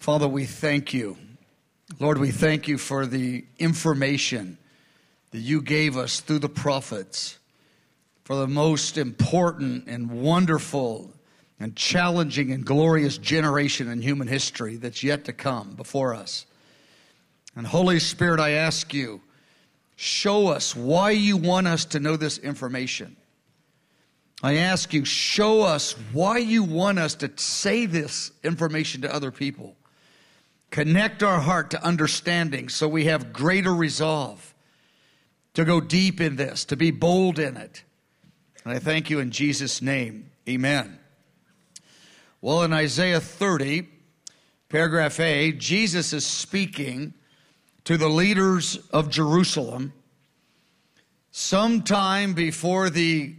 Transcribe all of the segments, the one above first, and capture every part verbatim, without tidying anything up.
Father, we thank you. Lord, we thank you for the information that you gave us through the prophets, for the most important and wonderful and challenging and glorious generation in human history that's yet to come before us. And Holy Spirit, I ask you, show us why you want us to know this information. I ask you, show us why you want us to say this information to other people. Connect our heart to understanding so we have greater resolve to go deep in this, to be bold in it. And I thank you in Jesus' name. Amen. Well, in Isaiah thirty, paragraph A, Jesus is speaking to the leaders of Jerusalem sometime before the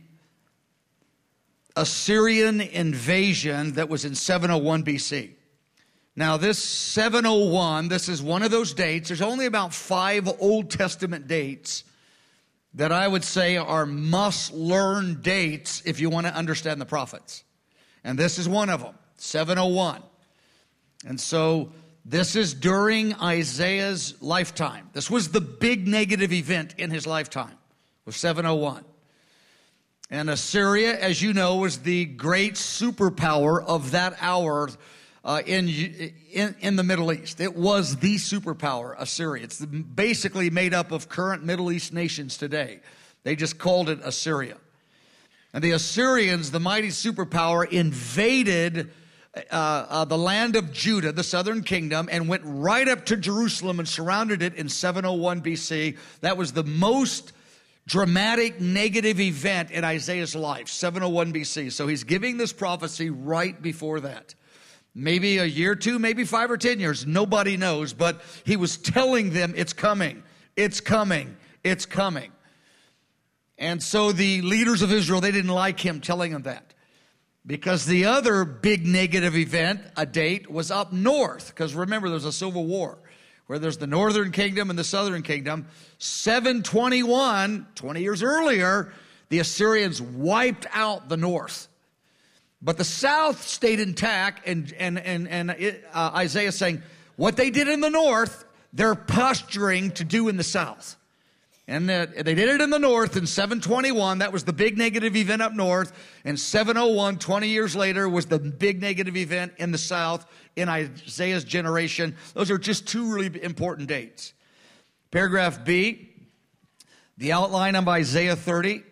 Assyrian invasion that was in seven oh one B C. Now, this seven oh one, this is one of those dates. There's only about five Old Testament dates that I would say are must-learn dates if you want to understand the prophets. And this is one of them, seven oh one. And so this is during Isaiah's lifetime. This was the big negative event in his lifetime, was seven oh one. And Assyria, as you know, was the great superpower of that hour uh, in, in, in the Middle East. It was the superpower, Assyria. It's basically made up of current Middle East nations today. They just called it Assyria. And the Assyrians, the mighty superpower, invaded uh, uh, the land of Judah, the southern kingdom, and went right up to Jerusalem and surrounded it in seven oh one B C. That was the most dramatic negative event in Isaiah's life, seven oh one B C. So he's giving this prophecy right before that. Maybe a year, two, maybe five or ten years. Nobody knows, but he was telling them it's coming, it's coming, it's coming. And so the leaders of Israel, they didn't like him telling them that. Because the other big negative event, a date, was up north. Because remember, there's a civil war where there's the northern kingdom and the southern kingdom. seven twenty-one, twenty years earlier, the Assyrians wiped out the north. But the south stayed intact, and, and, and, and it, uh, Isaiah saying, what they did in the north, they're posturing to do in the south. And the, they did it in the north in seven twenty-one. That was the big negative event up north. And seven oh one, twenty years later, was the big negative event in the south in Isaiah's generation. Those are just two really important dates. Paragraph B, the outline of Isaiah thirty.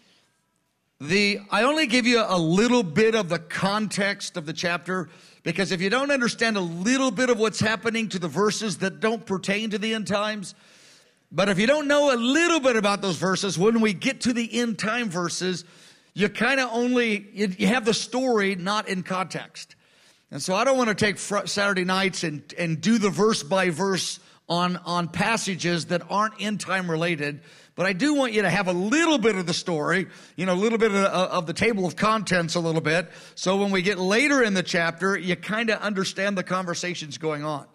The, I only give you a little bit of the context of the chapter, because if you don't understand a little bit of what's happening to the verses that don't pertain to the end times, but if you don't know a little bit about those verses, when we get to the end time verses, you kind of only, you, you have the story not in context. And so I don't want to take fr- Saturday nights and, and do the verse by verse on, on passages that aren't end time related. But I do want you to have a little bit of the story, you know, a little bit of, of the table of contents a little bit. So when we get later in the chapter, you kind of understand the conversations going on.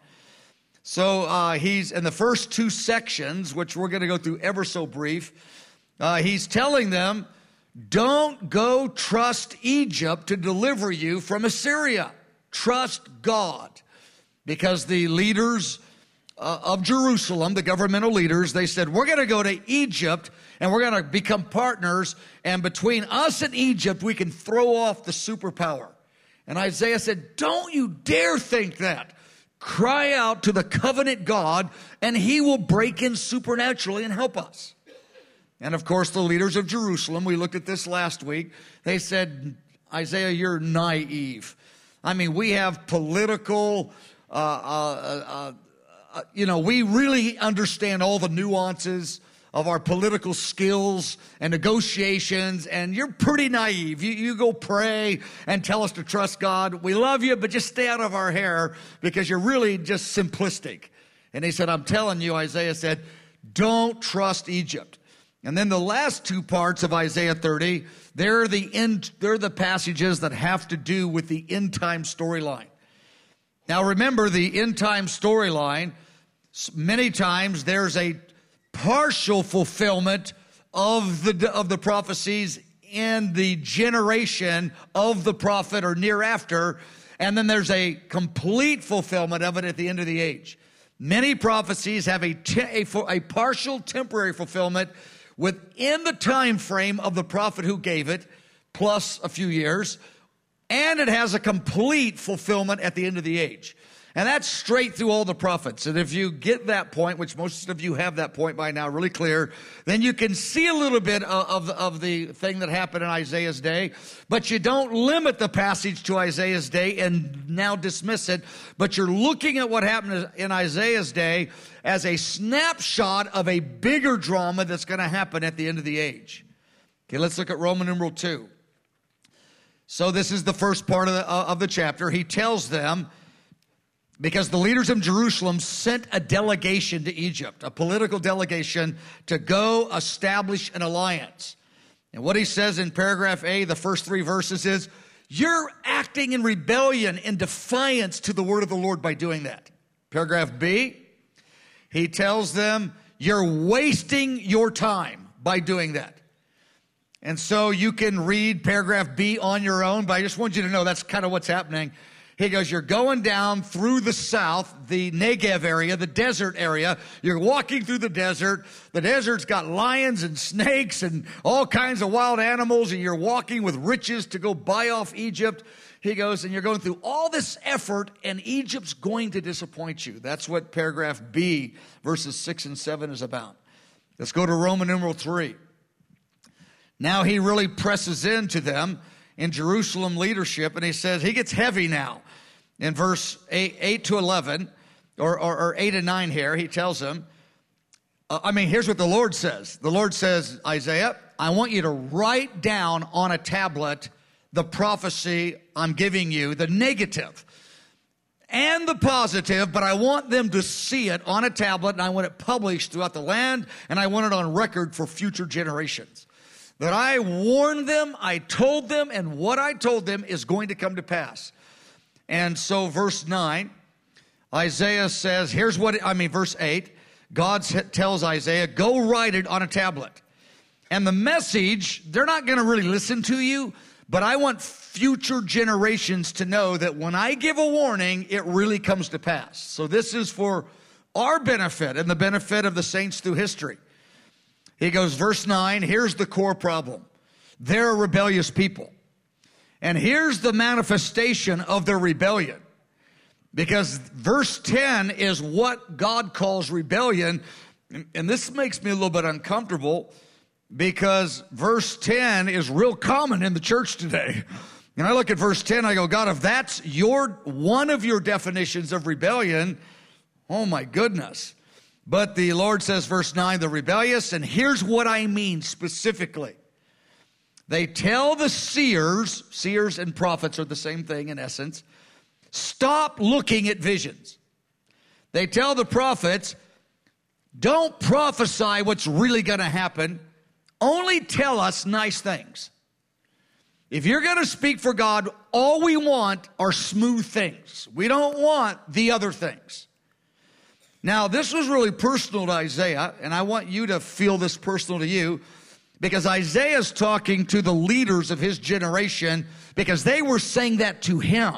So uh, he's in the first two sections, which we're going to go through ever so brief. Uh, he's telling them, don't go trust Egypt to deliver you from Assyria. Trust God. Because the leaders uh, of Jerusalem, the governmental leaders, they said, we're going to go to Egypt and we're going to become partners. And between us and Egypt, we can throw off the superpower. And Isaiah said, don't you dare think that. Cry out to the covenant God, and he will break in supernaturally and help us. And of course, the leaders of Jerusalem, we looked at this last week, they said, Isaiah, you're naive. I mean, we have political, uh, uh, uh, uh, you know, we really understand all the nuances of our political skills and negotiations, and you're pretty naive. You, you go pray and tell us to trust God. We love you, but just stay out of our hair because you're really just simplistic. And he said, I'm telling you, Isaiah said, don't trust Egypt. And then the last two parts of Isaiah thirty, they're the end, they're the passages that have to do with the end time storyline. Now remember, the end time storyline, many times there's a partial fulfillment of the of the prophecies in the generation of the prophet or near after, And then there's a complete fulfillment of it at the end of the age. Many prophecies have a, te- a, a partial temporary fulfillment within the time frame of the prophet who gave it, plus a few years, and it has a complete fulfillment at the end of the age. And that's straight through all the prophets. And if you get that point, which most of you have that point by now really clear, then you can see a little bit of, of, of the thing that happened in Isaiah's day. But you don't limit the passage to Isaiah's day and now dismiss it. But you're looking at what happened in Isaiah's day as a snapshot of a bigger drama that's going to happen at the end of the age. Okay, let's look at Roman numeral two. So this is the first part of the, uh, of the chapter. He tells them, because the leaders of Jerusalem sent a delegation to Egypt, a political delegation, to go establish an alliance. And what he says in paragraph A, the first three verses is, you're acting in rebellion, in defiance to the word of the Lord by doing that. Paragraph B, he tells them, you're wasting your time by doing that. And so you can read paragraph B on your own, but I just want you to know that's kind of what's happening. He goes, you're going down through the south, the Negev area, the desert area. You're walking through the desert. The desert's got lions and snakes and all kinds of wild animals, and you're walking with riches to go buy off Egypt. He goes, and you're going through all this effort, and Egypt's going to disappoint you. That's what paragraph B, verses six and seven is about. Let's go to Roman numeral three. Now he really presses into them in Jerusalem leadership, and he says, he gets heavy now. In verse eight, eight to eleven, or, or, or eight and nine here, he tells them, uh, I mean, here's what the Lord says. The Lord says, Isaiah, I want you to write down on a tablet the prophecy I'm giving you, the negative and the positive, but I want them to see it on a tablet, and I want it published throughout the land, and I want it on record for future generations. That I warned them, I told them, and what I told them is going to come to pass. And so verse nine, Isaiah says, here's what, I mean, verse eight, God tells Isaiah, go write it on a tablet. And the message, they're not going to really listen to you, but I want future generations to know that when I give a warning, it really comes to pass. So this is for our benefit and the benefit of the saints through history. He goes, verse nine, here's the core problem. They're a rebellious people. And here's the manifestation of their rebellion. Because verse ten is what God calls rebellion. And this makes me a little bit uncomfortable because verse ten is real common in the church today. And I look at verse ten, I go, God, if that's your one of your definitions of rebellion, oh my goodness. But the Lord says, verse nine, the rebellious, and here's what I mean specifically. They tell the seers, seers and prophets are the same thing in essence, stop looking at visions. They tell the prophets, don't prophesy what's really going to happen. Only tell us nice things. If you're going to speak for God, all we want are smooth things. We don't want the other things. Now, this was really personal to Isaiah, and I want you to feel this personal to you, because Isaiah's talking to the leaders of his generation because they were saying that to him.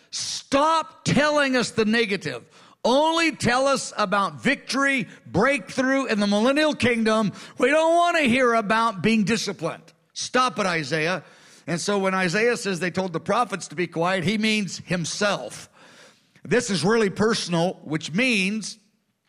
Stop telling us the negative. Only tell us about victory, breakthrough in the millennial kingdom. We don't want to hear about being disciplined. Stop it, Isaiah. And so when Isaiah says they told the prophets to be quiet, he means himself. This is really personal, which means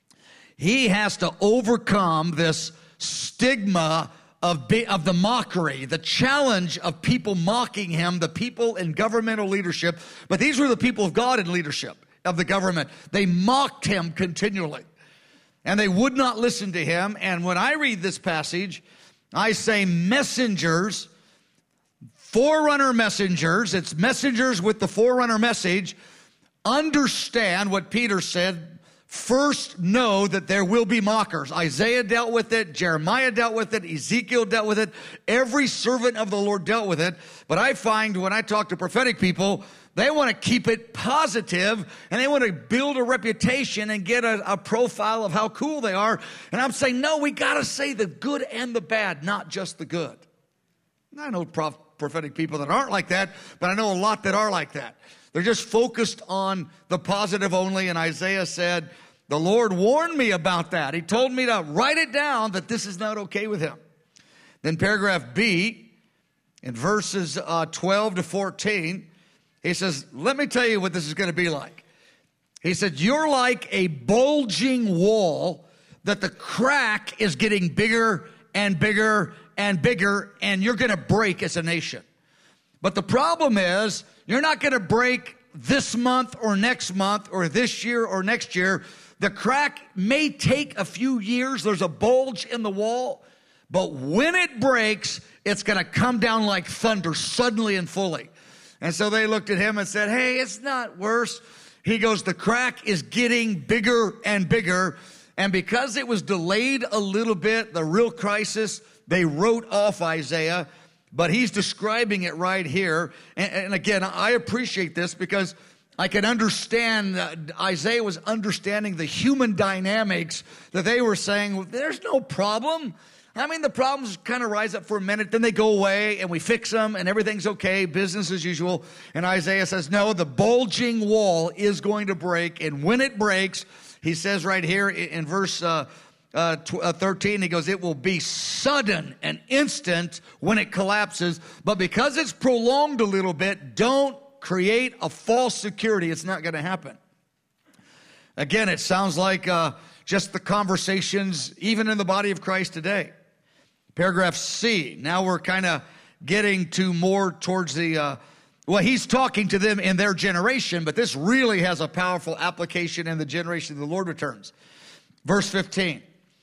he has to overcome this stigma of, be, of the mockery, the challenge of people mocking him, the people in governmental leadership. But these were the people of God in leadership of the government. They mocked him continually, and they would not listen to him. And when I read this passage, I say messengers, forerunner messengers, it's messengers with the forerunner message, understand what Peter said. First, know that there will be mockers. Isaiah dealt with it. Jeremiah dealt with it. Ezekiel dealt with it. Every servant of the Lord dealt with it. But I find when I talk to prophetic people, they want to keep it positive, and they want to build a reputation and get a, a profile of how cool they are. And I'm saying, no, we got to say the good and the bad, not just the good. And I know prof- prophetic people that aren't like that, but I know a lot that are like that. They're just focused on the positive only. And Isaiah said, the Lord warned me about that. He told me to write it down that this is not okay with him. Then paragraph B, in verses uh, twelve to fourteen, he says, let me tell you what this is going to be like. He said, you're like a bulging wall that the crack is getting bigger and bigger and bigger, and you're going to break as a nation. But the problem is, you're not going to break this month or next month or this year or next year. The crack may take a few years. There's a bulge in the wall. But when it breaks, it's going to come down like thunder, suddenly and fully. And so they looked at him and said, hey, it's not worse. He goes, the crack is getting bigger and bigger. And because it was delayed a little bit, the real crisis, they wrote off Isaiah. But he's describing it right here. And, and again, I appreciate this because I can understand, uh, Isaiah was understanding the human dynamics that they were saying, well, there's no problem. I mean, the problems kind of rise up for a minute, then they go away, and we fix them, and everything's okay, business as usual. And Isaiah says, no, the bulging wall is going to break, and when it breaks, he says right here in verse uh, uh, thirteen, he goes, it will be sudden and instant when it collapses, but because it's prolonged a little bit, don't create a false security. It's not going to happen. Again, it sounds like uh, just the conversations, even in the body of Christ today. Paragraph C. Now we're kind of getting to more towards the, uh, well, he's talking to them in their generation, but this really has a powerful application in the generation the Lord returns. Verse fifteen.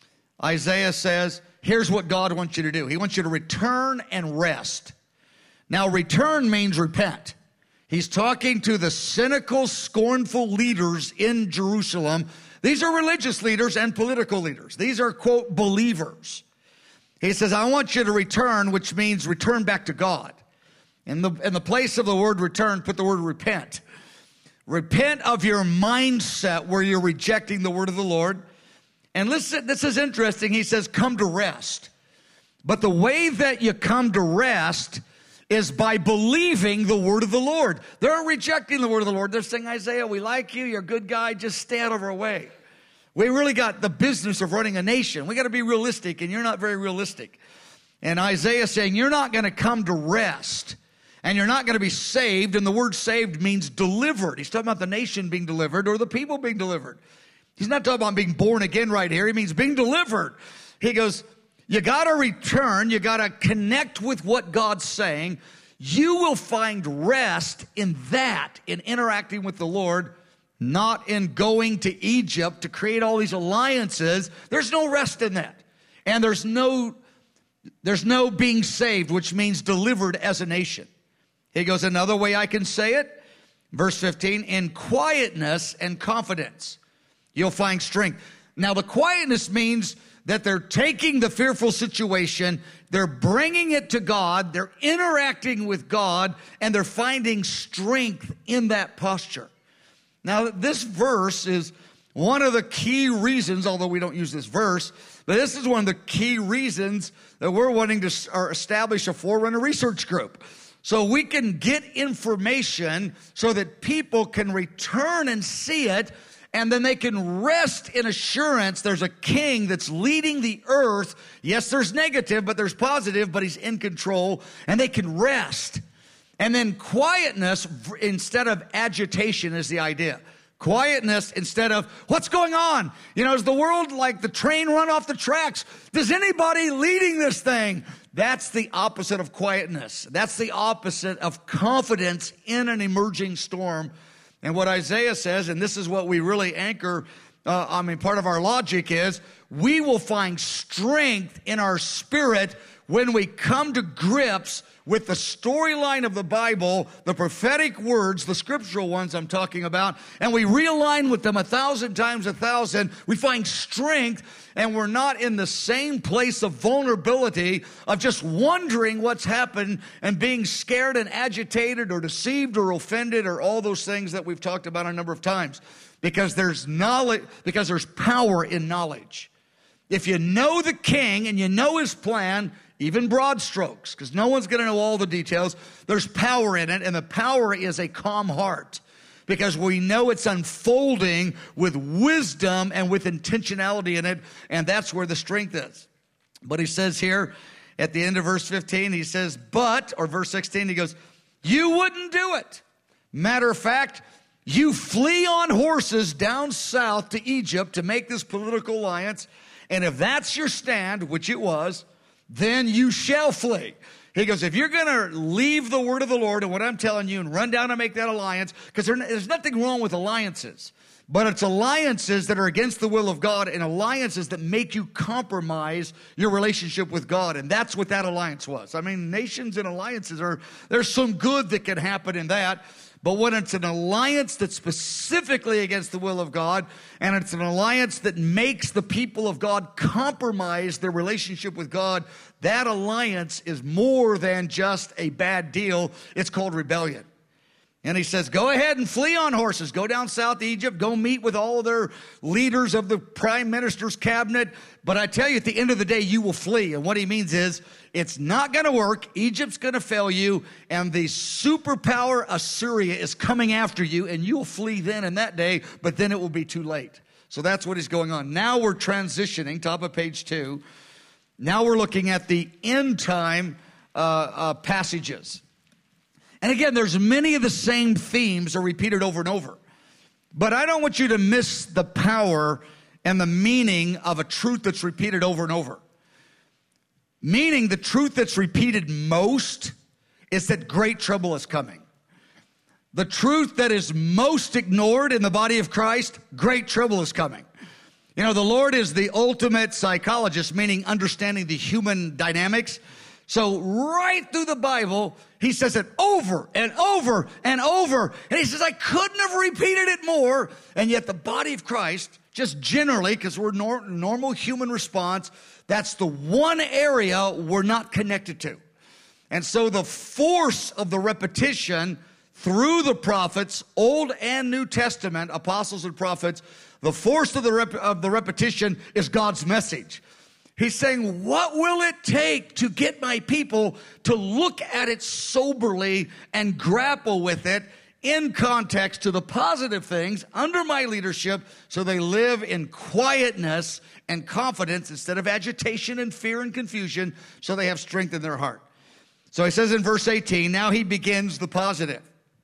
Isaiah says, here's what God wants you to do. He wants you to return and rest. Now, return means repent. He's talking to the cynical, scornful leaders in Jerusalem. These are religious leaders and political leaders. These are, quote, believers. He says, I want you to return, which means return back to God. In the, in the place of the word return, put the word repent. Repent of your mindset where you're rejecting the word of the Lord. And listen, this is interesting. He says, come to rest. But the way that you come to rest is by believing the word of the Lord. They're rejecting the word of the Lord. They're saying, Isaiah, we like you. You're a good guy. Just stay out of our way. We really got the business of running a nation. We got to be realistic, and you're not very realistic. And Isaiah saying, you're not going to come to rest, and you're not going to be saved. And the word saved means delivered. He's talking about the nation being delivered or the people being delivered. He's not talking about being born again right here. He means being delivered. He goes, you got to return. You got to connect with what God's saying. You will find rest in that, in interacting with the Lord, not in going to Egypt to create all these alliances. There's no rest in that. And there's no, there's no being saved, which means delivered as a nation. He goes, another way I can say it, verse fifteen, in quietness and confidence, you'll find strength. Now, the quietness means that they're taking the fearful situation, they're bringing it to God, they're interacting with God, and they're finding strength in that posture. Now, this verse is one of the key reasons, although we don't use this verse, but this is one of the key reasons that we're wanting to establish a Forerunner research group. So we can get information so that people can return and see it, and then they can rest in assurance there's a king that's leading the earth. Yes, there's negative, but there's positive, but he's in control, and they can rest. And then quietness instead of agitation is the idea. Quietness instead of, what's going on? You know, is the world like the train run off the tracks? Does anybody leading this thing? That's the opposite of quietness. That's the opposite of confidence in an emerging storm. And what Isaiah says, and this is what we really anchor, uh, I mean, part of our logic is, we will find strength in our spirit when we come to grips with the storyline of the Bible, the prophetic words, the scriptural ones I'm talking about, and we realign with them a thousand times a thousand. We find strength, and we're not in the same place of vulnerability of just wondering what's happened and being scared and agitated or deceived or offended or all those things that we've talked about a number of times. Because there's knowledge, because there's power in knowledge. If you know the king and you know his plan, even broad strokes, because no one's going to know all the details, there's power in it, and the power is a calm heart. because we know it's unfolding with wisdom and with intentionality in it, and that's where the strength is. But he says here at the end of verse fifteen, he says, but, or verse sixteen, he goes, you wouldn't do it. Matter of fact, you flee on horses down south to Egypt to make this political alliance, and if that's your stand, which it was, then you shall flee. He goes, if you're going to leave the word of the Lord and what I'm telling you and run down and make that alliance, because there's nothing wrong with alliances, but it's alliances that are against the will of God and alliances that make you compromise your relationship with God. And that's what that alliance was. I mean, nations and alliances are, there's some good that can happen in that. But when it's an alliance that's specifically against the will of God, and it's an alliance that makes the people of God compromise their relationship with God, that alliance is more than just a bad deal. It's called rebellion. And he says, go ahead and flee on horses. Go down south to Egypt. Go meet with all of their leaders of the prime minister's cabinet. But I tell you, at the end of the day, you will flee. And what he means is, it's not going to work. Egypt's going to fail you. And the superpower Assyria is coming after you. And you'll flee then in that day. But then it will be too late. So that's what is going on. Now we're transitioning, top of page two. Now we're looking at the end time uh, uh, passages. And again, there's many of the same themes are repeated over and over. But I don't want you to miss the power and the meaning of a truth that's repeated over and over. Meaning the truth that's repeated most is that great trouble is coming. The truth that is most ignored in the body of Christ, great trouble is coming. You know, the Lord is the ultimate psychologist, meaning understanding the human dynamics. So right through the Bible, he says it over and over and over. And he says, I couldn't have repeated it more. And yet the body of Christ, just generally, because we're nor- normal human response, that's the one area we're not connected to. And so the force of the repetition through the prophets, Old and New Testament, apostles and prophets, the force of the, rep- of the repetition is God's message. He's saying, what will it take to get my people to look at it soberly and grapple with it in context to the positive things under my leadership so they live in quietness and confidence instead of agitation and fear and confusion, so they have strength in their heart. So he says in verse eighteen, now he begins the positive.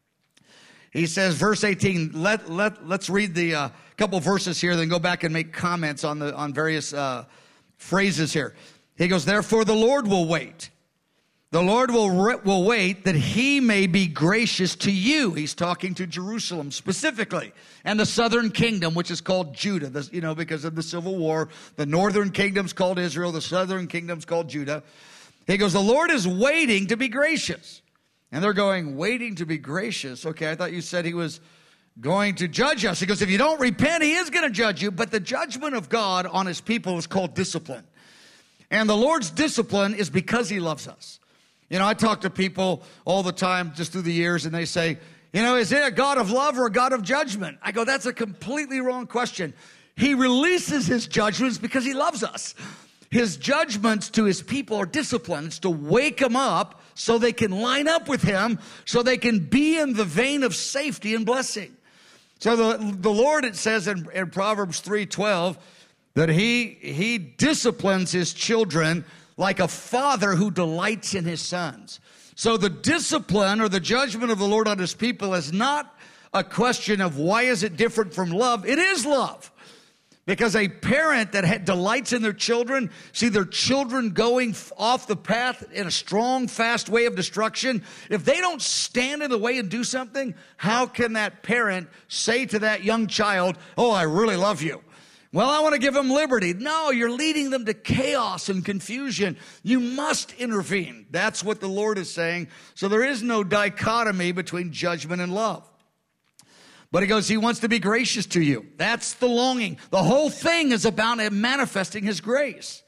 He says, verse eighteen, let, let, let's read the uh, couple verses here, then go back and make comments on the on various uh phrases here. He goes, therefore the Lord will wait. The Lord will, re- will wait that he may be gracious to you. He's talking to Jerusalem specifically. And the southern kingdom, which is called Judah, the, you know, because of the civil war. The northern kingdom's called Israel. The southern kingdom's called Judah. He goes, the Lord is waiting to be gracious. And they're going, waiting to be gracious. Okay, I thought you said he was going to judge us. He goes, if you don't repent, he is going to judge you. But the judgment of God on his people is called discipline. And the Lord's discipline is because he loves us. You know, I talk to people all the time just through the years, and they say, you know, is it a God of love or a God of judgment? I go, that's a completely wrong question. He releases his judgments because he loves us. His judgments to his people are disciplines to wake them up so they can line up with him, so they can be in the vein of safety and blessing. So the, the Lord, it says in, in Proverbs three twelve, that he, he disciplines his children like a father who delights in his sons. So the discipline or the judgment of the Lord on his people is not a question of why is it different from love. It is love. Because a parent that had delights in their children, see their children going off the path in a strong, fast way of destruction, if they don't stand in the way and do something, how can that parent say to that young child, oh, I really love you? Well, I want to give them liberty. No, you're leading them to chaos and confusion. You must intervene. That's what the Lord is saying. So there is no dichotomy between judgment and love. But he goes, he wants to be gracious to you. That's the longing. The whole thing is about him manifesting his grace.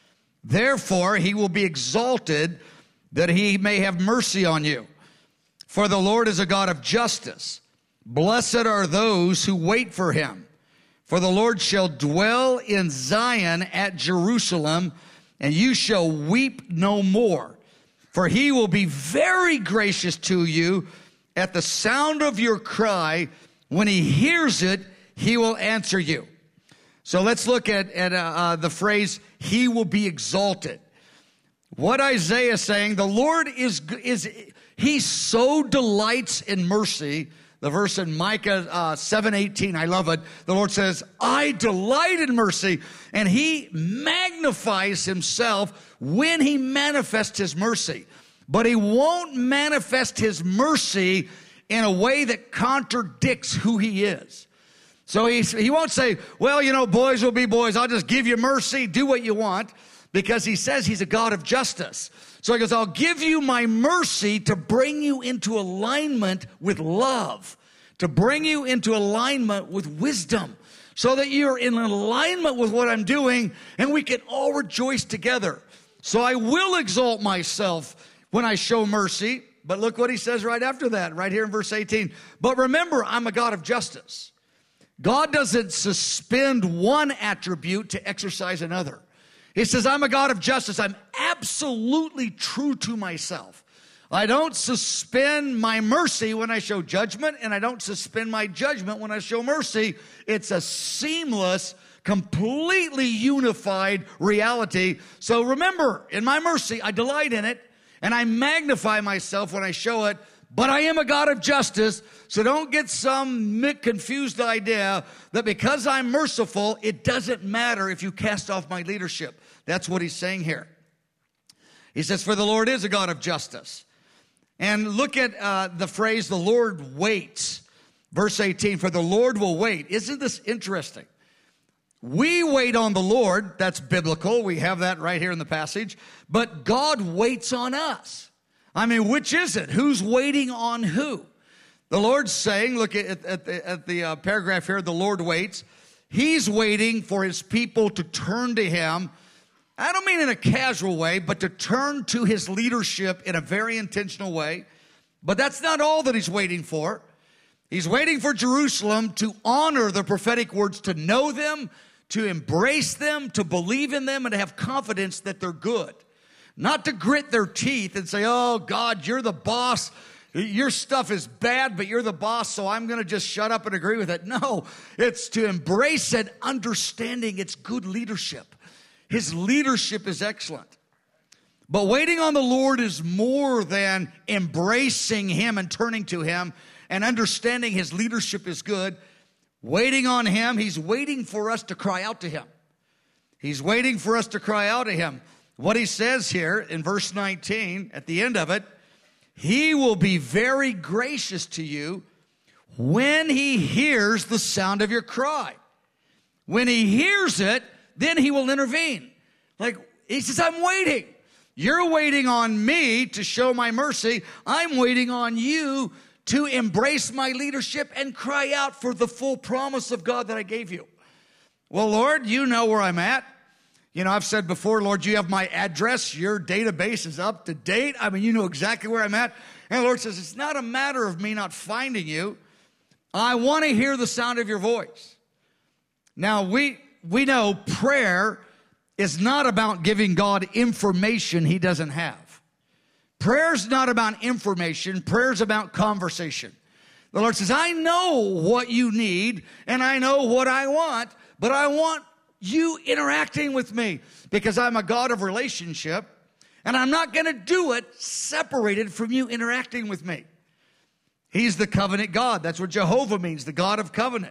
Therefore, he will be exalted that he may have mercy on you. For the Lord is a God of justice. Blessed are those who wait for him. For the Lord shall dwell in Zion at Jerusalem, and you shall weep no more. For he will be very gracious to you, at the sound of your cry, when he hears it, he will answer you. So let's look at, at uh, uh, the phrase, he will be exalted. What Isaiah is saying, the Lord is, is he so delights in mercy. The verse in Micah uh, seven eighteen, I love it. The Lord says, I delight in mercy. And he magnifies himself when he manifests his mercy. But he won't manifest his mercy in a way that contradicts who he is. So he, he won't say, well, you know, boys will be boys. I'll just give you mercy. Do what you want. Because he says he's a God of justice. So he goes, I'll give you my mercy to bring you into alignment with love, to bring you into alignment with wisdom, so that you're in alignment with what I'm doing and we can all rejoice together. So I will exalt myself when I show mercy. But look what he says right after that, right here in verse eighteen. But remember, I'm a God of justice. God doesn't suspend one attribute to exercise another. He says, I'm a God of justice. I'm absolutely true to myself. I don't suspend my mercy when I show judgment, and I don't suspend my judgment when I show mercy. It's a seamless, completely unified reality. So remember, in my mercy, I delight in it, and I magnify myself when I show it, but I am a God of justice, so don't get some confused idea that because I'm merciful, it doesn't matter if you cast off my leadership. That's what he's saying here. He says, for the Lord is a God of justice. And look at uh, the phrase, the Lord waits. Verse eighteen, for the Lord will wait. Isn't this interesting? We wait on the Lord. That's biblical. We have that right here in the passage. But God waits on us. I mean, which is it? Who's waiting on who? The Lord's saying, look at, at the, at the uh, paragraph here, the Lord waits. He's waiting for his people to turn to him. I don't mean in a casual way, but to turn to his leadership in a very intentional way. But that's not all that he's waiting for. He's waiting for Jerusalem to honor the prophetic words, to know them, to embrace them, to believe in them, and to have confidence that they're good. Not to grit their teeth and say, oh, God, you're the boss. Your stuff is bad, but you're the boss, so I'm going to just shut up and agree with it. No, it's to embrace it, understanding it's good leadership. His leadership is excellent. But waiting on the Lord is more than embracing him and turning to him and understanding his leadership is good. Waiting on him, he's waiting for us to cry out to him. He's waiting for us to cry out to him. What he says here in verse nineteen, at the end of it, he will be very gracious to you when he hears the sound of your cry. When he hears it, then he will intervene. Like, he says, I'm waiting. You're waiting on me to show my mercy. I'm waiting on you to embrace my leadership and cry out for the full promise of God that I gave you. Well, Lord, you know where I'm at. You know, I've said before, Lord, you have my address. Your database is up to date. I mean, you know exactly where I'm at. And the Lord says, it's not a matter of me not finding you. I want to hear the sound of your voice. Now, we... We know prayer is not about giving God information he doesn't have. Prayer's not about information. Prayer's about conversation. The Lord says, I know what you need and I know what I want, but I want you interacting with me because I'm a God of relationship and I'm not going to do it separated from you interacting with me. He's the covenant God. That's what Jehovah means, the God of covenant.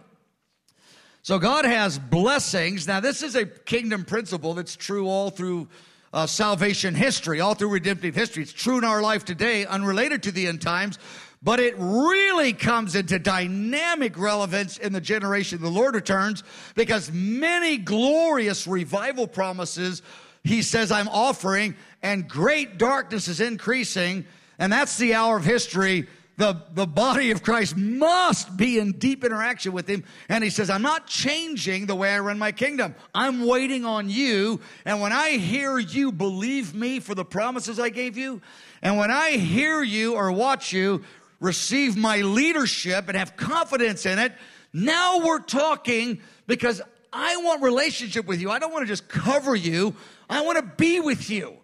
So God has blessings. Now, this is a kingdom principle that's true all through uh, salvation history, all through redemptive history. It's true in our life today, unrelated to the end times, but it really comes into dynamic relevance in the generation the Lord returns, because many glorious revival promises he says I'm offering, and great darkness is increasing, and that's the hour of history. The, the body of Christ must be in deep interaction with him. And he says, I'm not changing the way I run my kingdom. I'm waiting on you. And when I hear you believe me for the promises I gave you, and when I hear you or watch you receive my leadership and have confidence in it, now we're talking, because I want relationship with you. I don't want to just cover you. I want to be with you.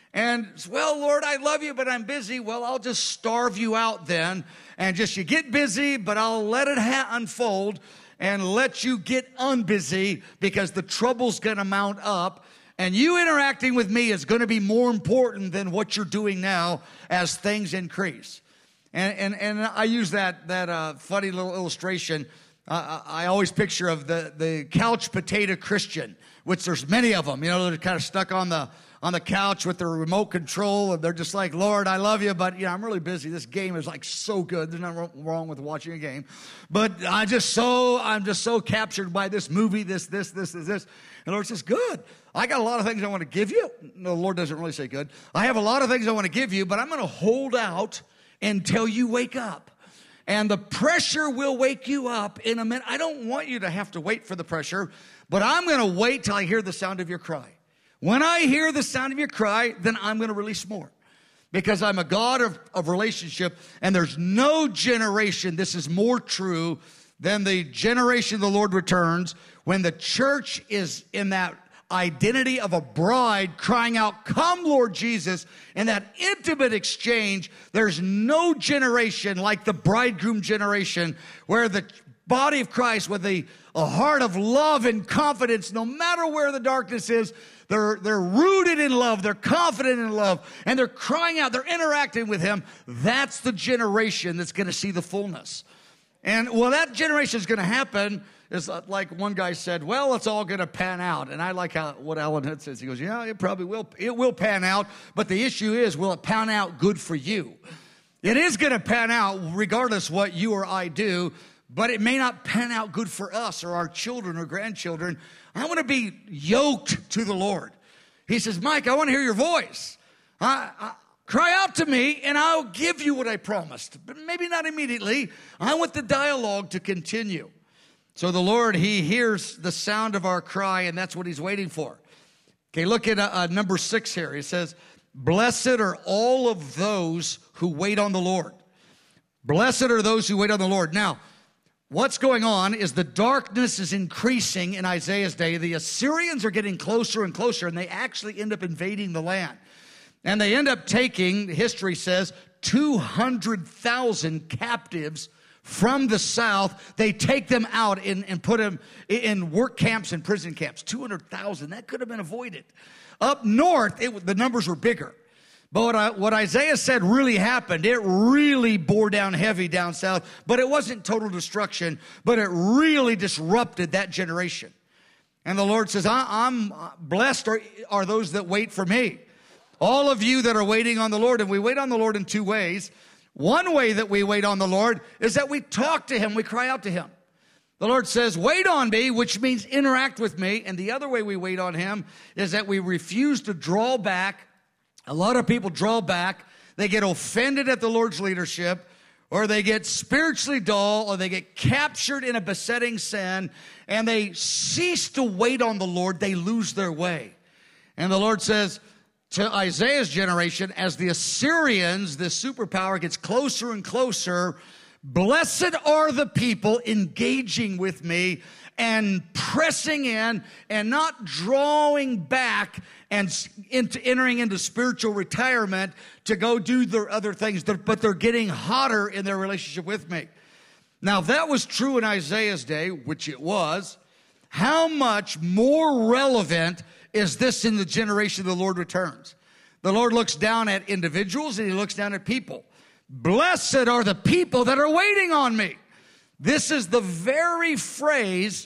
And, well, Lord, I love you, but I'm busy. Well, I'll just starve you out then. And just you get busy, but I'll let it ha- unfold and let you get unbusy because the trouble's going to mount up. And you interacting with me is going to be more important than what you're doing now as things increase. And and, and I use that, that uh, funny little illustration. Uh, I always picture of the, the couch potato Christian, which there's many of them. You know, they're kind of stuck on the on the couch with their remote control, and they're just like, Lord, I love you, but, you know, I'm really busy. This game is, like, so good. There's nothing wrong with watching a game. But I just so, I'm just so captured by this movie, this, this, this, this, this. And the Lord says, good. I got a lot of things I want to give you. No, the Lord doesn't really say good. I have a lot of things I want to give you, but I'm going to hold out until you wake up. And the pressure will wake you up in a minute. I don't want you to have to wait for the pressure, but I'm going to wait till I hear the sound of your cry. When I hear the sound of your cry, then I'm going to release more. Because I'm a God of, of relationship, and there's no generation, this is more true than the generation the Lord returns, when the church is in that identity of a bride crying out, come, Lord Jesus, in that intimate exchange. There's no generation like the bridegroom generation where the body of Christ with a, a heart of love and confidence, no matter where the darkness is, they're, they're rooted in love, they're confident in love, and they're crying out, they're interacting with him. That's the generation that's going to see the fullness. And, well, that generation is going to happen. Is like one guy said, well, it's all going to pan out. And I like how what Alan Hood says. He goes, yeah, it probably will. It will pan out. But the issue is, will it pan out good for you? It is going to pan out regardless what you or I do, but it may not pan out good for us or our children or grandchildren. I want to be yoked to the Lord. He says, Mike, I want to hear your voice. I, I, cry out to me, and I'll give you what I promised. But maybe not immediately. I want the dialogue to continue. So the Lord, he hears the sound of our cry, and that's what he's waiting for. Okay, look at uh, uh, number six here. He says, blessed are all of those who wait on the Lord. Blessed are those who wait on the Lord. Now, what's going on is the darkness is increasing in Isaiah's day. The Assyrians are getting closer and closer, and they actually end up invading the land. And they end up taking, history says, two hundred thousand captives from the south. They take them out and, and put them in work camps and prison camps. two hundred thousand. That could have been avoided. Up north, it, the numbers were bigger. But what, I, what Isaiah said really happened. It really bore down heavy down south. But it wasn't total destruction. But it really disrupted that generation. And the Lord says, I, I'm blessed are, are those that wait for me. All of you that are waiting on the Lord. And we wait on the Lord in two ways. One way that we wait on the Lord is that we talk to him, we cry out to him. The Lord says, wait on me, which means interact with me. And the other way we wait on him is that we refuse to draw back. A lot of people draw back. They get offended at the Lord's leadership, or they get spiritually dull, or they get captured in a besetting sin, and they cease to wait on the Lord. They lose their way. And the Lord says, to Isaiah's generation, as the Assyrians, this superpower, gets closer and closer, blessed are the people engaging with me and pressing in and not drawing back and into, entering into spiritual retirement to go do their other things, but they're getting hotter in their relationship with me. Now, if that was true in Isaiah's day, which it was, how much more relevant is this in the generation the Lord returns? The Lord looks down at individuals and he looks down at people. Blessed are the people that are waiting on me. This is the very phrase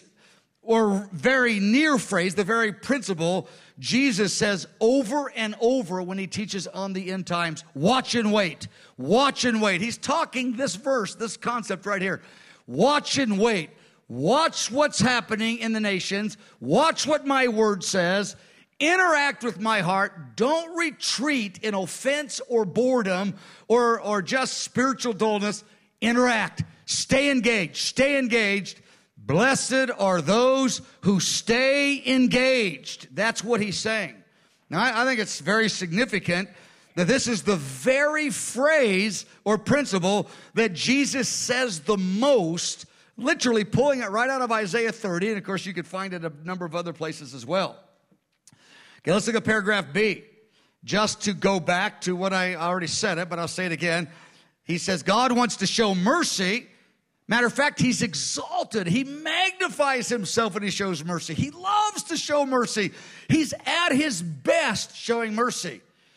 or very near phrase, the very principle Jesus says over and over when he teaches on the end times. Watch and wait. Watch and wait. He's talking this verse, this concept right here. Watch and wait. Watch what's happening in the nations. Watch what my word says. Interact with my heart. Don't retreat in offense or boredom or, or just spiritual dullness. Interact. Stay engaged. Stay engaged. Blessed are those who stay engaged. That's what he's saying. Now, I, I think it's very significant that this is the very phrase or principle that Jesus says the most, literally pulling it right out of Isaiah thirty. And, of course, you could find it a number of other places as well. Okay, let's look at paragraph B. just to go back to what I already said it, but I'll say it again. He says God wants to show mercy. Matter of fact, he's exalted. He magnifies himself when he shows mercy. He loves to show mercy. He's at his best showing mercy.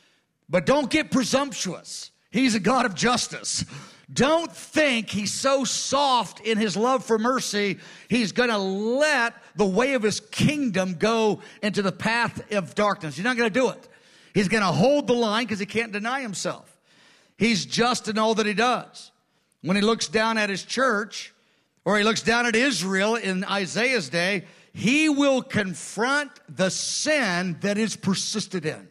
But don't get presumptuous. He's a God of justice. Don't think he's so soft in his love for mercy, he's going to let the way of his kingdom go into the path of darkness. He's not going to do it. He's going to hold the line because he can't deny himself. He's just in all that he does. When he looks down at his church, or he looks down at Israel in Isaiah's day, he will confront the sin that is persisted in.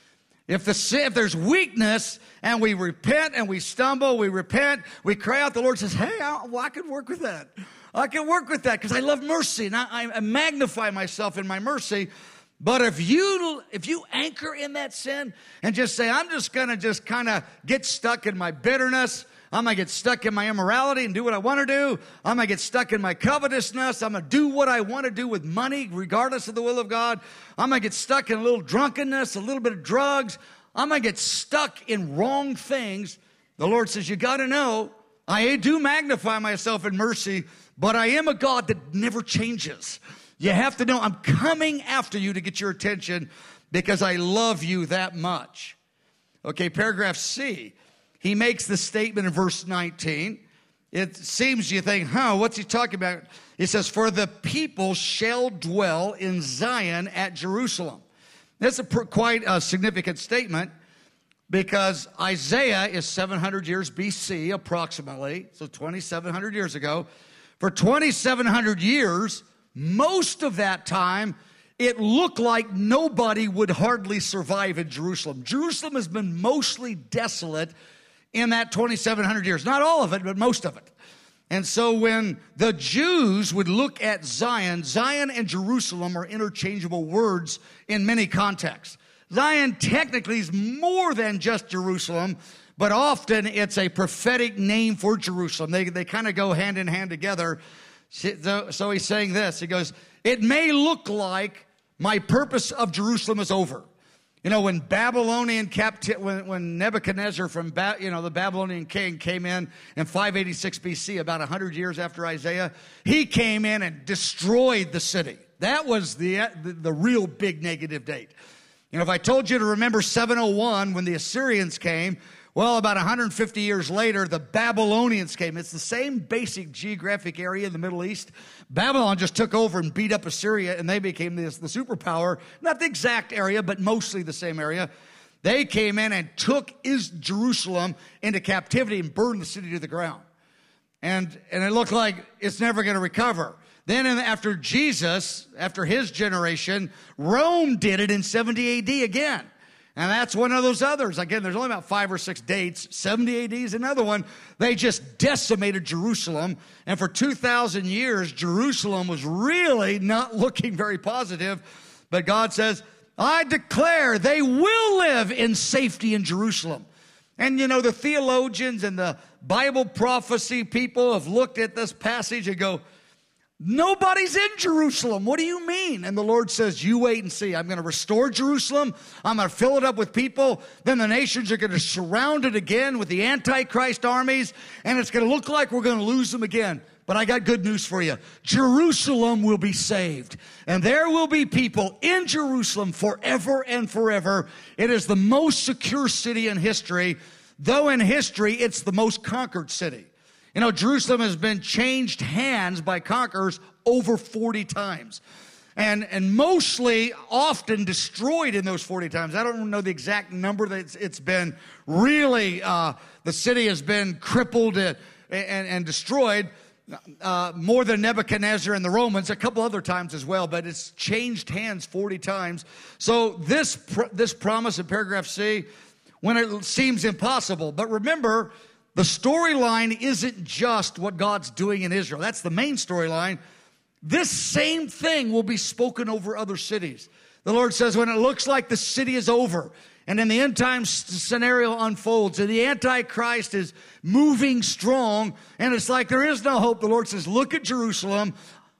If, the sin, if there's weakness and we repent and we stumble, we repent, we cry out, the Lord says, hey, I, well, I can work with that. I can work with that because I love mercy and I, I magnify myself in my mercy. But if you if you anchor in that sin and just say, I'm just going to just kind of get stuck in my bitterness, I'm going to get stuck in my immorality and do what I want to do. I'm going to get stuck in my covetousness. I'm going to do what I want to do with money, regardless of the will of God. I'm going to get stuck in a little drunkenness, a little bit of drugs. I'm going to get stuck in wrong things. The Lord says, you got to know, I do magnify myself in mercy, but I am a God that never changes. You have to know I'm coming after you to get your attention because I love you that much. Okay, paragraph C. He makes the statement in verse nineteen. It seems you think, huh, what's he talking about? He says, for the people shall dwell in Zion at Jerusalem. That's a quite a significant statement because Isaiah is seven hundred years B C approximately, so twenty-seven hundred years ago. For twenty-seven hundred years, most of that time, it looked like nobody would hardly survive in Jerusalem. Jerusalem has been mostly desolate in that twenty-seven hundred years. Not all of it, but most of it. And so when the Jews would look at Zion, Zion and Jerusalem are interchangeable words in many contexts. Zion technically is more than just Jerusalem, but often it's a prophetic name for Jerusalem. They, they kind of go hand in hand together. So, so he's saying this. He goes, it may look like my purpose of Jerusalem is over. You know, when Babylonian captivity, when, when Nebuchadnezzar from, ba- you know, the Babylonian king came in in five eighty-six B C, about one hundred years after Isaiah, he came in and destroyed the city. That was the, the, the real big negative date. You know, if I told you to remember seven oh one when the Assyrians came, well, about one hundred fifty years later, the Babylonians came. It's the same basic geographic area in the Middle East. Babylon just took over and beat up Assyria, and they became this, the superpower. Not the exact area, but mostly the same area. They came in and took is Jerusalem into captivity and burned the city to the ground. And, and it looked like it's never going to recover. Then after Jesus, after his generation, Rome did it in seventy A D again. And that's one of those others. Again, there's only about five or six dates. seventy A D is another one. They just decimated Jerusalem. And for two thousand years, Jerusalem was really not looking very positive. But God says, I declare they will live in safety in Jerusalem. And, you know, the theologians and the Bible prophecy people have looked at this passage and go, nobody's in Jerusalem. What do you mean? And the Lord says, you wait and see. I'm going to restore Jerusalem. I'm going to fill it up with people. Then the nations are going to surround it again with the Antichrist armies. And it's going to look like we're going to lose them again. But I got good news for you. Jerusalem will be saved. And there will be people in Jerusalem forever and forever. It is the most secure city in history. Though in history, it's the most conquered city. You know, Jerusalem has been changed hands by conquerors over forty times. And, and mostly often destroyed in those forty times. I don't know the exact number that it's, it's been really, uh, the city has been crippled and, and, and destroyed uh, more than Nebuchadnezzar and the Romans, a couple other times as well, but it's changed hands forty times. So this, pr- this promise in paragraph C, when it seems impossible, but remember, the storyline isn't just what God's doing in Israel. That's the main storyline. This same thing will be spoken over other cities. The Lord says when it looks like the city is over and then the end time scenario unfolds and the Antichrist is moving strong and it's like there is no hope, the Lord says, look at Jerusalem.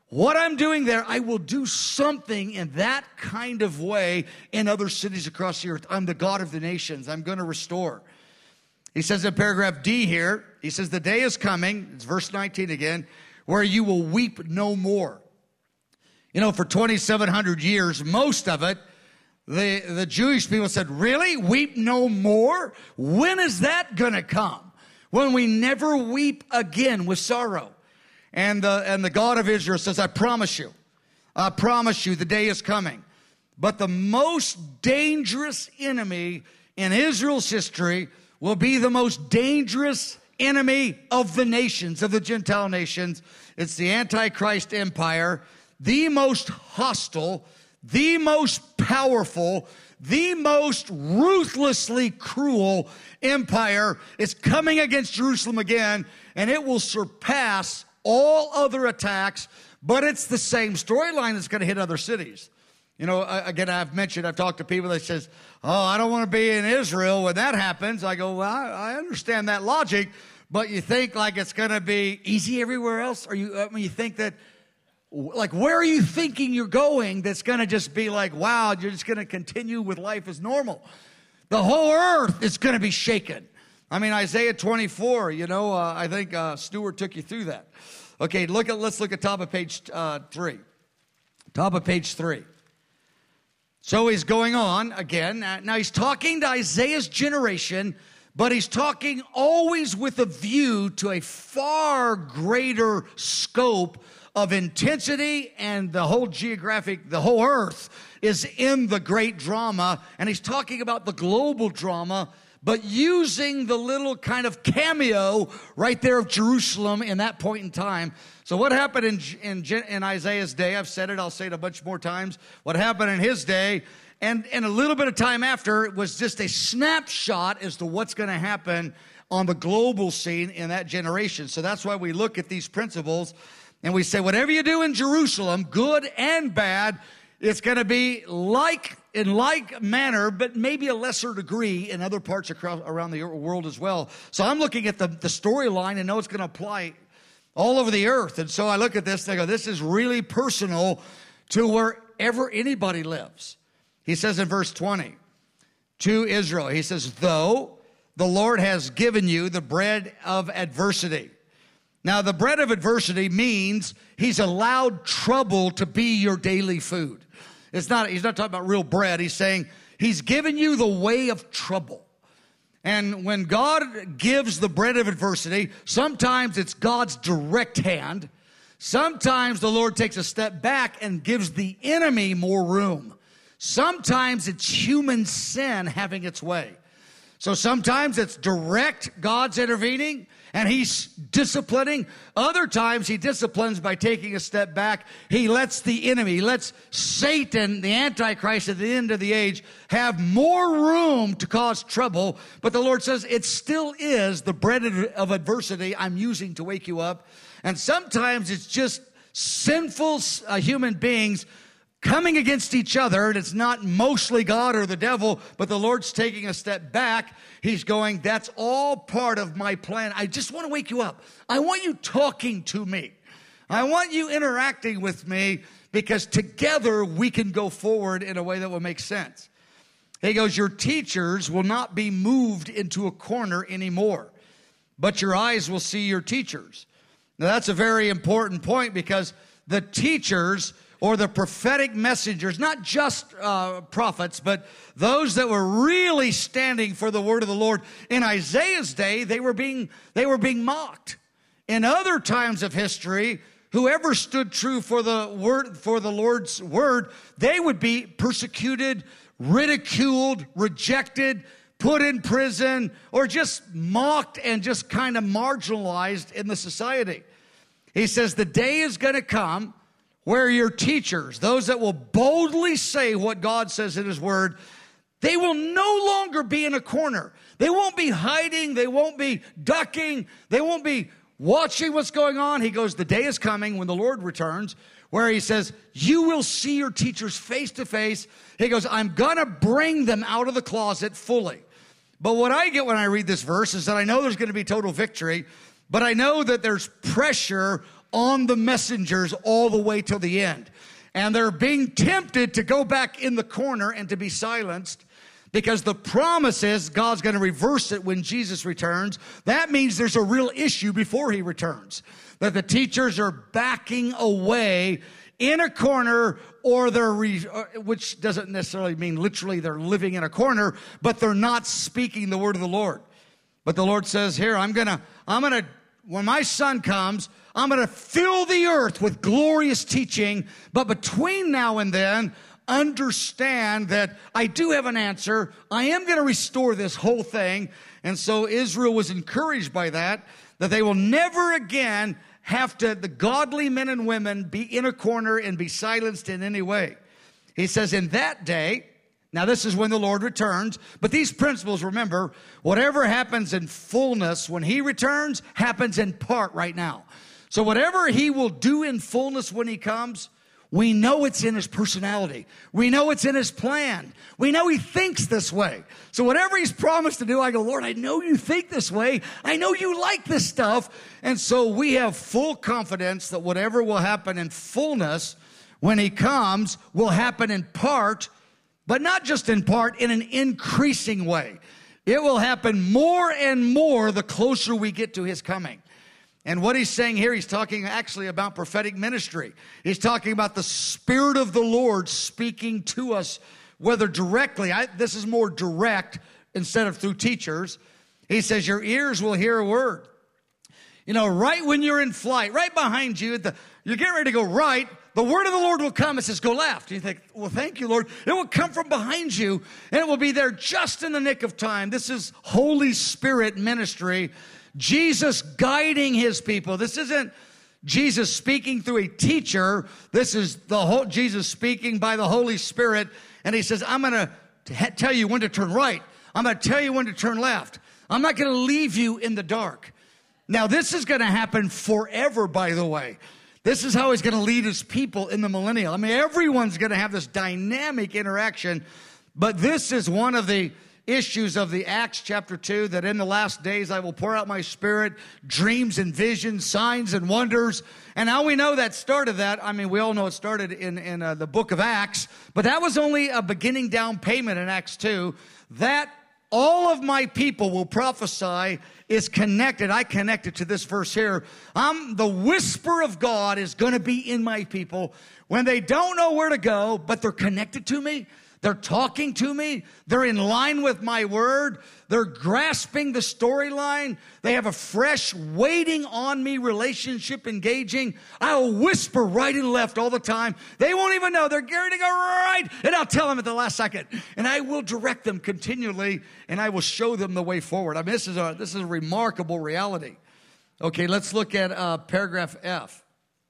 what I'm doing there, I will do something in that kind of way in other cities across the earth. I'm the God of the nations. I'm going to restore. He says in paragraph D here, he says, the day is coming, it's verse nineteen again, where you will weep no more. You know, for twenty-seven hundred years, most of it, the, the Jewish people said, really? Weep no more? When is that going to come? When we never weep again with sorrow. And the, and the God of Israel says, I promise you, I promise you the day is coming. But the most dangerous enemy in Israel's history will be the most dangerous enemy of the nations, of the Gentile nations. It's the Antichrist empire, the most hostile, the most powerful, the most ruthlessly cruel empire is coming against Jerusalem again, and it will surpass all other attacks, but it's the same storyline that's going to hit other cities. You know, again, I've mentioned, I've talked to people that says, oh, I don't want to be in Israel when that happens. I go, well, I, I understand that logic, but you think like it's going to be easy everywhere else? Or you, I mean, you think that, like, where are you thinking you're going that's going to just be like, wow, you're just going to continue with life as normal? The whole earth is going to be shaken. I mean, Isaiah twenty-four, you know, uh, I think uh, Stuart took you through that. Okay, look at, let's look at top of page uh, three. Top of page three. So he's going on again. Now he's talking to Isaiah's generation, but he's talking always with a view to a far greater scope of intensity, and the whole geographic, the whole earth is in the great drama. And he's talking about the global drama, but using the little kind of cameo right there of Jerusalem in that point in time. So what happened in, in, in Isaiah's day, I've said it, I'll say it a bunch more times. What happened in his day, and, and a little bit of time after, it was just a snapshot as to what's going to happen on the global scene in that generation. So that's why we look at these principles, and we say, whatever you do in Jerusalem, good and bad, it's going to be like, in like manner, but maybe a lesser degree in other parts across, around the world as well. So I'm looking at the, the storyline and know it's going to apply all over the earth. And so I look at this and I go, this is really personal to wherever anybody lives. He says in verse twenty, to Israel, he says, though the Lord has given you the bread of adversity. Now, the bread of adversity means he's allowed trouble to be your daily food. It's not, he's not talking about real bread. He's saying he's given you the way of trouble. And when God gives the bread of adversity, sometimes it's God's direct hand. Sometimes the Lord takes a step back and gives the enemy more room. Sometimes it's human sin having its way. So sometimes it's direct, God's intervening, and he's disciplining. Other times he disciplines by taking a step back. He lets the enemy, he lets Satan, the Antichrist at the end of the age, have more room to cause trouble. But the Lord says, it still is the bread of adversity I'm using to wake you up. And sometimes it's just sinful uh, human beings coming against each other, and it's not mostly God or the devil, but the Lord's taking a step back. He's going, that's all part of my plan. I just want to wake you up. I want you talking to me. I want you interacting with me, because together we can go forward in a way that will make sense. He goes, your teachers will not be moved into a corner anymore, but your eyes will see your teachers. Now that's a very important point, because the teachers, or the prophetic messengers, not just uh, prophets, but those that were really standing for the word of the Lord. In Isaiah's day, they were being, they were being mocked. In other times of history, whoever stood true for the word, for the Lord's word, they would be persecuted, ridiculed, rejected, put in prison, or just mocked and just kind of marginalized in the society. He says the day is going to come where your teachers, those that will boldly say what God says in his word, they will no longer be in a corner. They won't be hiding. They won't be ducking. They won't be watching what's going on. He goes, the day is coming when the Lord returns, where he says, you will see your teachers face to face. He goes, I'm going to bring them out of the closet fully. But what I get when I read this verse is that I know there's going to be total victory, but I know that there's pressure on the messengers all the way till the end. And they're being tempted to go back in the corner and to be silenced, because the promise is God's going to reverse it when Jesus returns. That means there's a real issue before he returns, that the teachers are backing away in a corner, or they're, re, which doesn't necessarily mean literally they're living in a corner, but they're not speaking the word of the Lord. But the Lord says here, I'm going to, I'm going to, when my son comes, I'm going to fill the earth with glorious teaching. But between now and then, understand that I do have an answer. I am going to restore this whole thing. And so Israel was encouraged by that, that they will never again have to, the godly men and women, be in a corner and be silenced in any way. He says, in that day, now this is when the Lord returns, but these principles, remember, whatever happens in fullness when he returns, happens in part right now. So whatever he will do in fullness when he comes, we know it's in his personality. We know it's in his plan. We know he thinks this way. So whatever he's promised to do, I go, Lord, I know you think this way. I know you like this stuff. And so we have full confidence that whatever will happen in fullness when he comes will happen in part, but not just in part, in an increasing way. It will happen more and more the closer we get to his coming. And what he's saying here, he's talking actually about prophetic ministry. He's talking about the Spirit of the Lord speaking to us, whether directly. I, this is more direct instead of through teachers. He says, your ears will hear a word. You know, right when you're in flight, right behind you, the, you're getting ready to go right, the word of the Lord will come and says, go left. You think, well, thank you, Lord. It will come from behind you, and it will be there just in the nick of time. This is Holy Spirit ministry. Jesus guiding his people. This isn't Jesus speaking through a teacher. This is the whole Jesus speaking by the Holy Spirit. And he says, I'm going to tell you when to turn right. I'm going to tell you when to turn left. I'm not going to leave you in the dark. Now, this is going to happen forever, by the way. This is how he's going to lead his people in the millennial. I mean, everyone's going to have this dynamic interaction. But this is one of the issues of the Acts chapter two, that in the last days I will pour out my Spirit, dreams and visions, signs and wonders. And how we know that started that, I mean, we all know it started in, in uh, the book of Acts, but that was only a beginning down payment in Acts two. That all of my people will prophesy is connected. I connected to this verse here. I'm, the whisper of God is going to be in my people when they don't know where to go, but they're connected to me. They're talking to me. They're in line with my word. They're grasping the storyline. They have a fresh, waiting on me relationship engaging. I'll whisper right and left all the time. They won't even know. They're gearing to go right, and I'll tell them at the last second. And I will direct them continually, and I will show them the way forward. I mean, this is a, this is a remarkable reality. Okay, let's look at uh, paragraph F.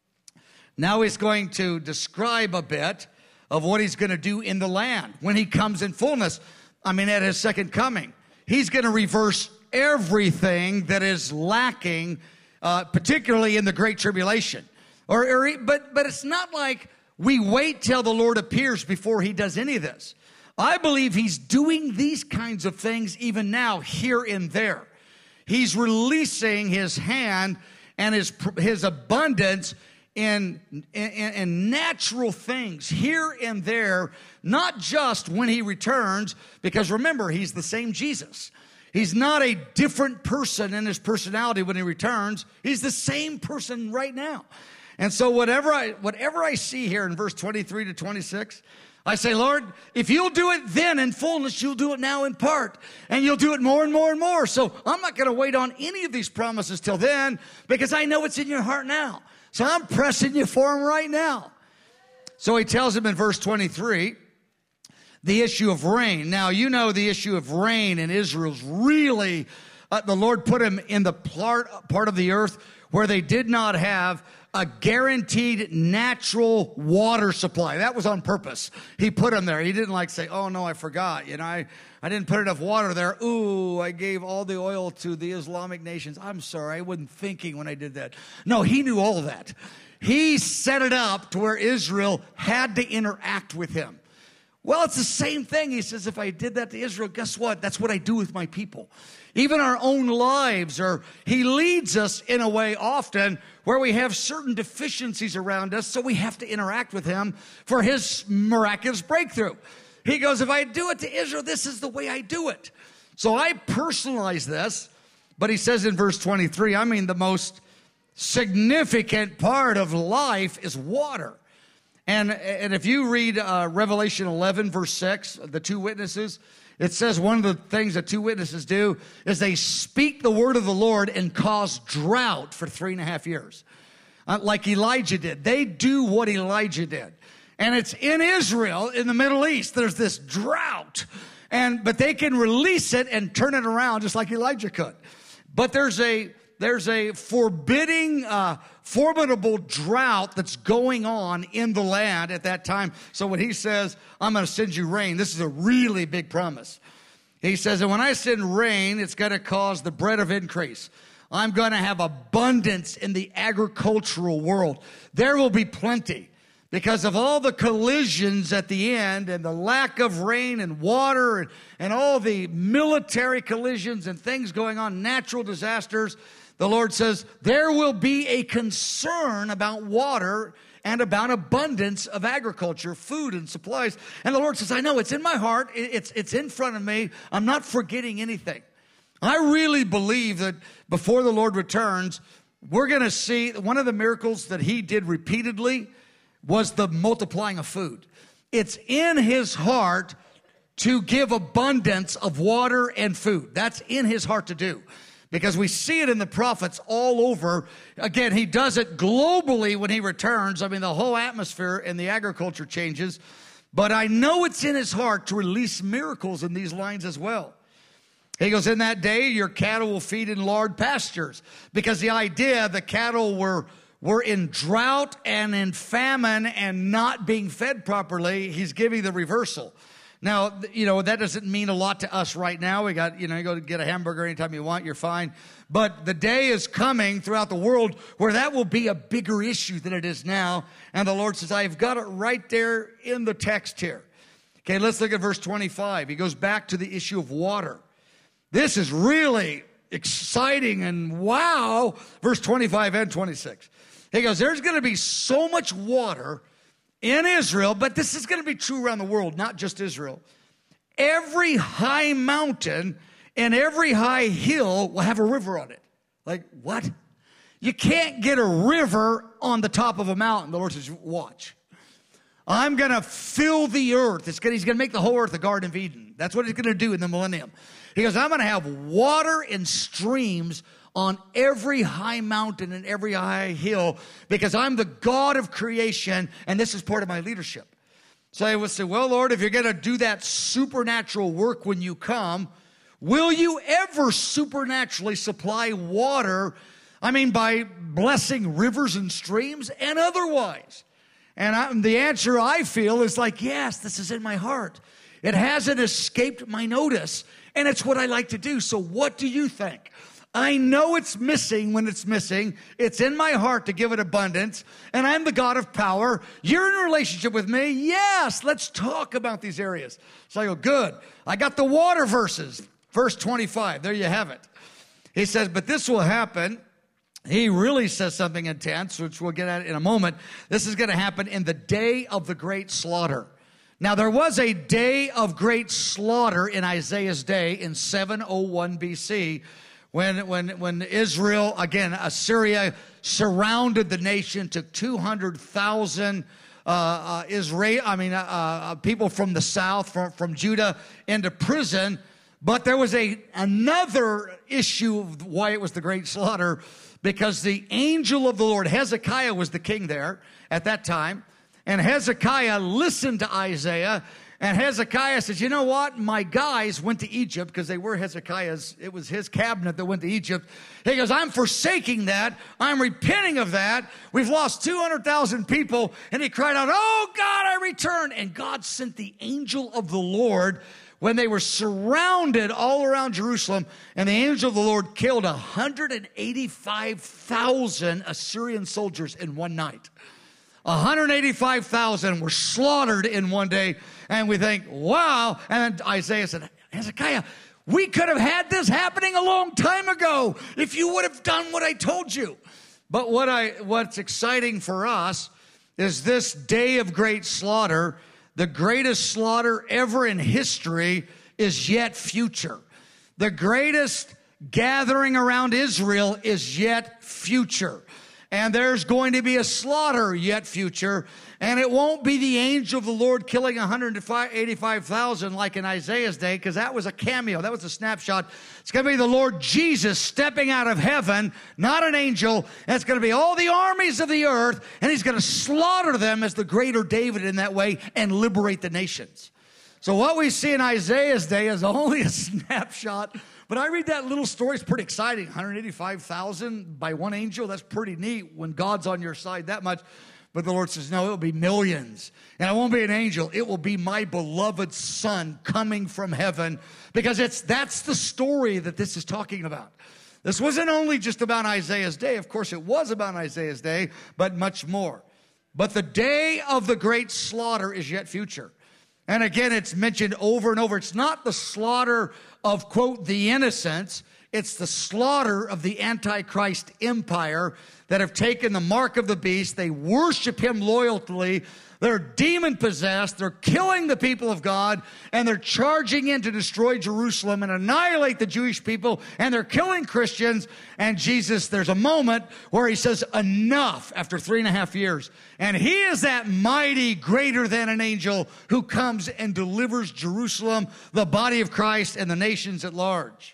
Now he's going to describe a bit of what he's going to do in the land when he comes in fullness. I mean, at his second coming. He's going to reverse everything that is lacking, uh, particularly in the Great Tribulation. Or, or, but, but it's not like we wait till the Lord appears before he does any of this. I believe he's doing these kinds of things even now, here and there. He's releasing his hand and his, his abundance In, in, in natural things here and there, not just when he returns, because remember, he's the same Jesus. He's not a different person in his personality when he returns. He's the same person right now. And so whatever I, whatever I see here in verse twenty-three to twenty-six, I say, Lord, if you'll do it then in fullness, you'll do it now in part. And you'll do it more and more and more. So I'm not going to wait on any of these promises till then, because I know it's in your heart now. So I'm pressing you for him right now. So he tells him in verse twenty-three, the issue of rain. Now, you know the issue of rain in Israel's really, uh, the Lord put him in the part, part of the earth where they did not have a guaranteed natural water supply. That was on purpose. He put him there. He didn't like say, oh, no, I forgot. You know, I, I didn't put enough water there. Ooh, I gave all the oil to the Islamic nations. I'm sorry. I wasn't thinking when I did that. No, he knew all of that. He set it up to where Israel had to interact with him. Well, it's the same thing. He says, if I did that to Israel, guess what? That's what I do with my people. Even our own lives, or he leads us in a way often where we have certain deficiencies around us, so we have to interact with him for his miraculous breakthrough. He goes, if I do it to Israel, this is the way I do it. So I personalize this, but he says in verse twenty-three, I mean, the most significant part of life is water. And, and if you read uh, Revelation eleven, verse six, the two witnesses, it says one of the things that two witnesses do is they speak the word of the Lord and cause drought for three and a half years, uh, like Elijah did. They do what Elijah did. And it's in Israel, in the Middle East, there's this drought. And but they can release it and turn it around just like Elijah could. But there's a... There's a forbidding, uh, formidable drought that's going on in the land at that time. So when he says, I'm going to send you rain, this is a really big promise. He says, and when I send rain, it's going to cause the bread of increase. I'm going to have abundance in the agricultural world. There will be plenty because of all the collisions at the end and the lack of rain and water and, and all the military collisions and things going on, natural disasters. The Lord says, there will be a concern about water and about abundance of agriculture, food and supplies. And the Lord says, I know, it's in my heart. It's, it's in front of me. I'm not forgetting anything. I really believe that before the Lord returns, we're going to see one of the miracles that he did repeatedly was the multiplying of food. It's in his heart to give abundance of water and food. That's in his heart to do. Because we see it in the prophets all over. Again, he does it globally when he returns. I mean, the whole atmosphere and the agriculture changes. But I know it's in his heart to release miracles in these lines as well. He goes, in that day, your cattle will feed in large pastures. Because the idea, the cattle were, were in drought and in famine and not being fed properly. He's giving the reversal. Now, you know, that doesn't mean a lot to us right now. We got, you know, you go to get a hamburger anytime you want, you're fine. But the day is coming throughout the world where that will be a bigger issue than it is now. And the Lord says, I've got it right there in the text here. Okay, let's look at verse twenty-five. He goes back to the issue of water. This is really exciting and wow. Verse twenty-five and twenty-six. He goes, there's going to be so much water in Israel, but this is going to be true around the world, not just Israel. Every high mountain and every high hill will have a river on it. Like, what? You can't get a river on the top of a mountain. The Lord says, watch. I'm going to fill the earth. It's gonna, he's going to make the whole earth a Garden of Eden. That's what he's going to do in the millennium. He goes, I'm going to have water and streams on every high mountain and every high hill because I'm the God of creation and this is part of my leadership. So I would say, well, Lord, if you're going to do that supernatural work when you come, will you ever supernaturally supply water? I mean, by blessing rivers and streams and otherwise. And I, the answer I feel is like, yes, this is in my heart. It hasn't escaped my notice and it's what I like to do. So what do you think? I know it's missing when it's missing. It's in my heart to give it abundance. And I'm the God of power. You're in a relationship with me. Yes, let's talk about these areas. So I go, good. I got the water verses. Verse twenty-five, there you have it. He says, but this will happen. He really says something intense, which we'll get at in a moment. This is going to happen in the day of the great slaughter. Now, there was a day of great slaughter in Isaiah's day in seven oh one B C, When, when, when Israel, again, Assyria surrounded the nation, took two hundred thousand uh, uh, Israel, I mean, uh, uh, people from the south, from, from Judah, into prison. But there was a another issue of why it was the great slaughter, because the angel of the Lord, Hezekiah was the king there at that time, and Hezekiah listened to Isaiah. And Hezekiah says, you know what? My guys went to Egypt because they were Hezekiah's. It was his cabinet that went to Egypt. He goes, I'm forsaking that. I'm repenting of that. We've lost two hundred thousand people. And he cried out, oh, God, I return. And God sent the angel of the Lord when they were surrounded all around Jerusalem. And the angel of the Lord killed one hundred eighty-five thousand Assyrian soldiers in one night. one hundred eighty-five thousand were slaughtered in one day. And we think, wow. And then Isaiah said, Hezekiah, we could have had this happening a long time ago if you would have done what I told you. But what I what's exciting for us is this day of great slaughter, the greatest slaughter ever in history, is yet future. The greatest gathering around Israel is yet future. And there's going to be a slaughter yet future. And it won't be the angel of the Lord killing one hundred eighty-five thousand like in Isaiah's day, because that was a cameo. That was a snapshot. It's going to be the Lord Jesus stepping out of heaven, not an angel. And it's going to be all the armies of the earth, and he's going to slaughter them as the greater David in that way and liberate the nations. So what we see in Isaiah's day is only a snapshot. But I read that little story. It's pretty exciting. one hundred eighty-five thousand by one angel. That's pretty neat when God's on your side that much. But the Lord says, no, it will be millions. And it won't be an angel. It will be my beloved Son coming from heaven. Because it's that's the story that this is talking about. This wasn't only just about Isaiah's day. Of course, it was about Isaiah's day, but much more. But the day of the great slaughter is yet future. And again, it's mentioned over and over. It's not the slaughter of, quote, the innocents. It's the slaughter of the Antichrist empire that have taken the mark of the beast. They worship him loyally. They're demon-possessed. They're killing the people of God. And they're charging in to destroy Jerusalem and annihilate the Jewish people. And they're killing Christians. And Jesus, there's a moment where he says, enough, after three and a half years. And he is that mighty, greater than an angel who comes and delivers Jerusalem, the body of Christ, and the nations at large.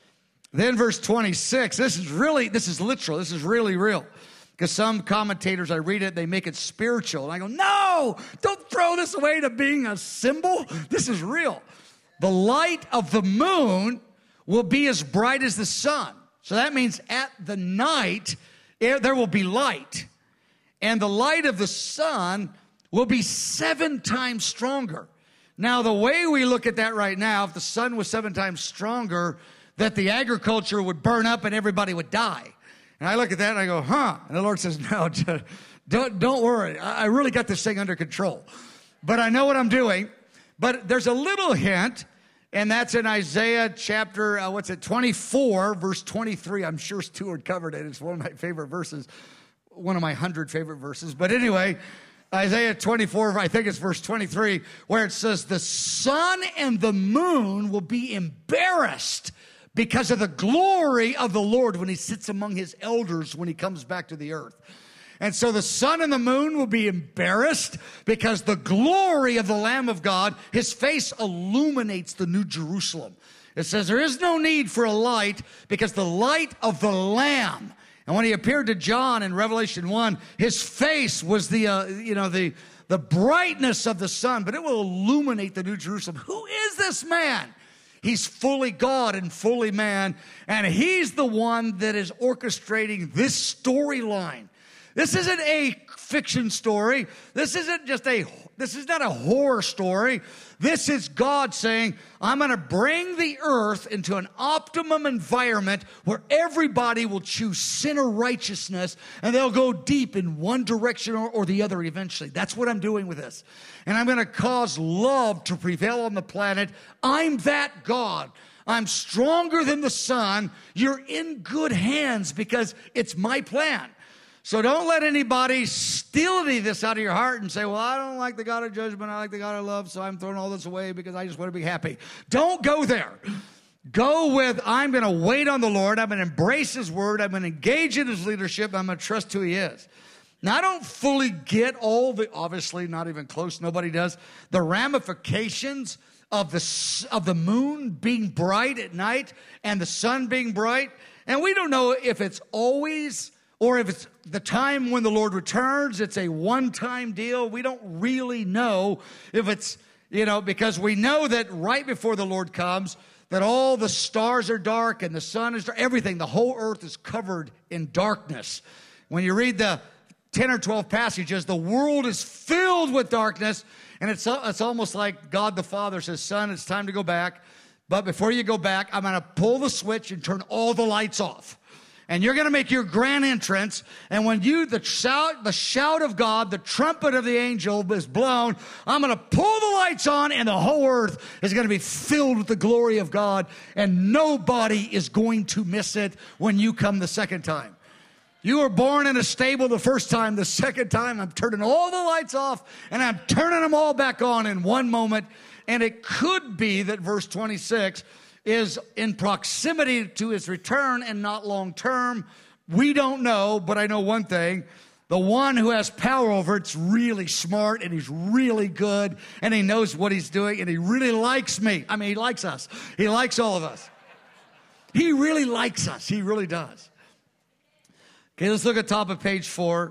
Then verse twenty-six, this is really, this is literal, this is really real. Because some commentators, I read it, they make it spiritual. And I go, no, don't throw this away to being a symbol. This is real. The light of the moon will be as bright as the sun. So that means at the night, there will be light. And the light of the sun will be seven times stronger. Now, the way we look at that right now, if the sun was seven times stronger, that the agriculture would burn up and everybody would die. And I look at that and I go, huh? And the Lord says, no, don't, don't worry. I really got this thing under control. But I know what I'm doing. But there's a little hint, and that's in Isaiah chapter, uh, what's it, twenty-four, verse twenty-three. I'm sure Stuart covered it. It's one of my favorite verses, one of my hundred favorite verses. But anyway, Isaiah twenty-four, I think it's verse twenty-three, where it says, the sun and the moon will be embarrassed because of the glory of the Lord when he sits among his elders when he comes back to the earth. And so the sun and the moon will be embarrassed because the glory of the Lamb of God, his face illuminates the New Jerusalem. It says there is no need for a light because the light of the Lamb. And when he appeared to John in Revelation one, his face was the, uh, you know, the, the brightness of the sun, but it will illuminate the New Jerusalem. Who is this man? He's fully God and fully man, and he's the one that is orchestrating this storyline. This isn't a fiction story. This isn't just a, this is not a horror story. This is God saying, I'm going to bring the earth into an optimum environment where everybody will choose sin or righteousness, and they'll go deep in one direction or, or the other eventually. That's what I'm doing with this. And I'm going to cause love to prevail on the planet. I'm that God. I'm stronger than the sun. You're in good hands because it's my plan. So don't let anybody steal any of this out of your heart and say, well, I don't like the God of judgment. I like the God of love, so I'm throwing all this away because I just want to be happy. Don't go there. Go with, I'm going to wait on the Lord. I'm going to embrace his word. I'm going to engage in his leadership. I'm going to trust who he is. Now, I don't fully get all the, obviously not even close, nobody does, the ramifications of the, of the moon being bright at night and the sun being bright. And we don't know if it's always, or if it's the time when the Lord returns, it's a one-time deal. We don't really know if it's, you know, because we know that right before the Lord comes, that all the stars are dark and the sun is dark, everything, the whole earth is covered in darkness. When you read the ten or twelve passages, the world is filled with darkness, and it's, it's almost like God the Father says, son, it's time to go back, but before you go back, I'm going to pull the switch and turn all the lights off. And you're going to make your grand entrance. And when you, the shout, the shout of God, the trumpet of the angel is blown, I'm going to pull the lights on and the whole earth is going to be filled with the glory of God. And nobody is going to miss it when you come the second time. You were born in a stable the first time. The second time, I'm turning all the lights off and I'm turning them all back on in one moment. And it could be that verse twenty-six is in proximity to his return and not long term. We don't know, but I know one thing. The one who has power over it's really smart and he's really good and he knows what he's doing and he really likes me. I mean, he likes us. He likes all of us. He really likes us. He really does. Okay, let's look at top of page four.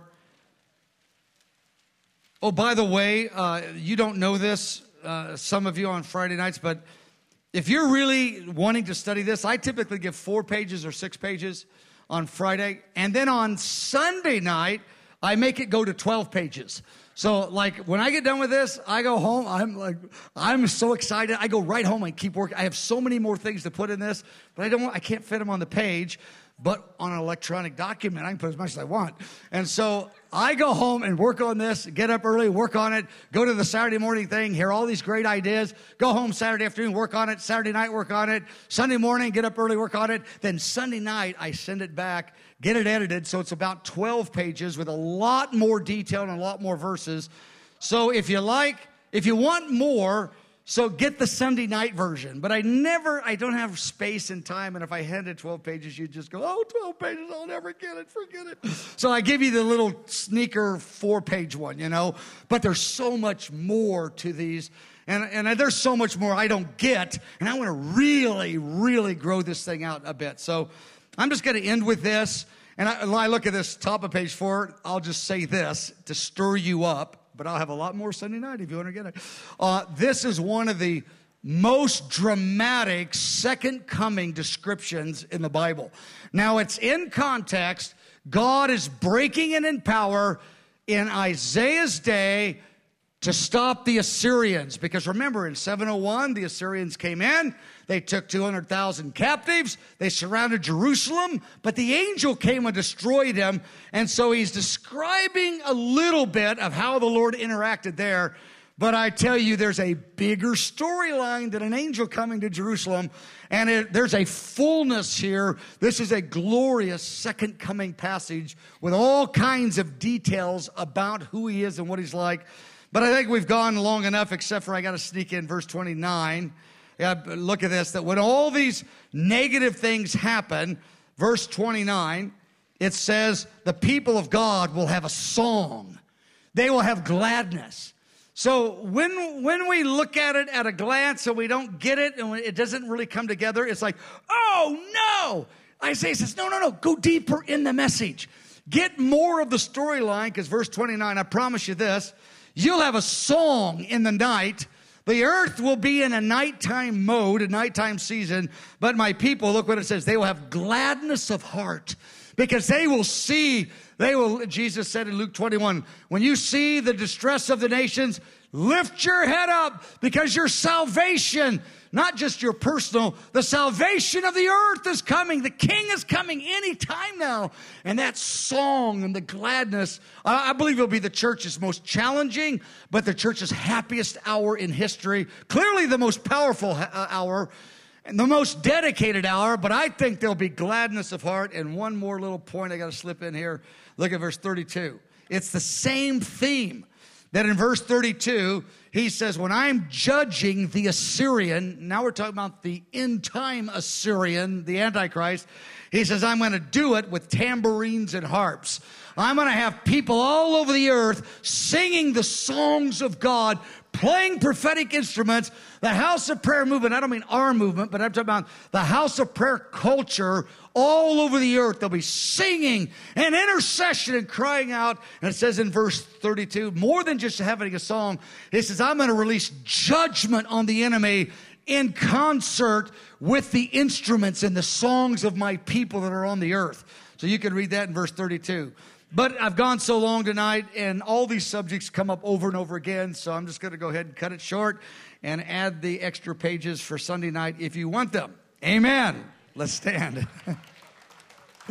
Oh, by the way, uh, you don't know this, uh, some of you on Friday nights, but if you're really wanting to study this, I typically give four pages or six pages on Friday. And then on Sunday night, I make it go to twelve pages. So like when I get done with this, I go home. I'm like, I'm so excited. I go right home and keep working. I have so many more things to put in this, but I don't want, I can't fit them on the page. But on an electronic document, I can put as much as I want. And so I go home and work on this, get up early, work on it, go to the Saturday morning thing, hear all these great ideas, go home Saturday afternoon, work on it, Saturday night, work on it, Sunday morning, get up early, work on it. Then Sunday night, I send it back, get it edited. So it's about twelve pages with a lot more detail and a lot more verses. So if you like, if you want more, so get the Sunday night version. But I never, I don't have space and time. And if I handed twelve pages, you'd just go, oh, twelve pages, I'll never get it, forget it. So I give you the little sneaker four-page one, you know. But there's so much more to these. And, and there's so much more I don't get. And I want to really, really grow this thing out a bit. So I'm just going to end with this. And I, I look at this top of page four. I'll just say this to stir you up. But I'll have a lot more Sunday night if you want to get it. Uh, this is one of the most dramatic second coming descriptions in the Bible. Now, it's in context. God is breaking in in power in Isaiah's day to stop the Assyrians. Because remember, in seven oh one, the Assyrians came in. They took two hundred thousand captives. They surrounded Jerusalem. But the angel came and destroyed them. And so he's describing a little bit of how the Lord interacted there. But I tell you, there's a bigger storyline than an angel coming to Jerusalem. And it, there's a fullness here. This is a glorious second coming passage with all kinds of details about who he is and what he's like. But I think we've gone long enough, except for I got to sneak in verse twenty-nine. Yeah, look at this, that when all these negative things happen, verse twenty-nine, it says the people of God will have a song. They will have gladness. So when, when we look at it at a glance and we don't get it and it doesn't really come together, it's like, oh no. Isaiah says, no, no, no, go deeper in the message. Get more of the storyline, because verse twenty-nine, I promise you this, you'll have a song in the night. The earth will be in a nighttime mode, a nighttime season. But my people, look what it says. They will have gladness of heart because they will see, they will, Jesus said in Luke twenty-one, when you see the distress of the nations, lift your head up because your salvation, not just your personal, the salvation of the earth is coming. The King is coming any time now. And that song and the gladness, I believe it'll be the church's most challenging, but the church's happiest hour in history. Clearly the most powerful hour and the most dedicated hour, but I think there'll be gladness of heart. And one more little point I got to slip in here. Look at verse thirty-two. It's the same theme. That in verse thirty-two, he says, when I'm judging the Assyrian, now we're talking about the end-time Assyrian, the Antichrist, he says, I'm going to do it with tambourines and harps. I'm going to have people all over the earth singing the songs of God, playing prophetic instruments. The house of prayer movement, I don't mean our movement, but I'm talking about the house of prayer culture all over the earth. They'll be singing and intercession and crying out. And it says in verse thirty-two, more than just having a song, it says, I'm going to release judgment on the enemy in concert with the instruments and the songs of my people that are on the earth. So you can read that in verse thirty-two. But I've gone so long tonight, and all these subjects come up over and over again, so I'm just going to go ahead and cut it short and add the extra pages for Sunday night if you want them. Amen. Let's stand.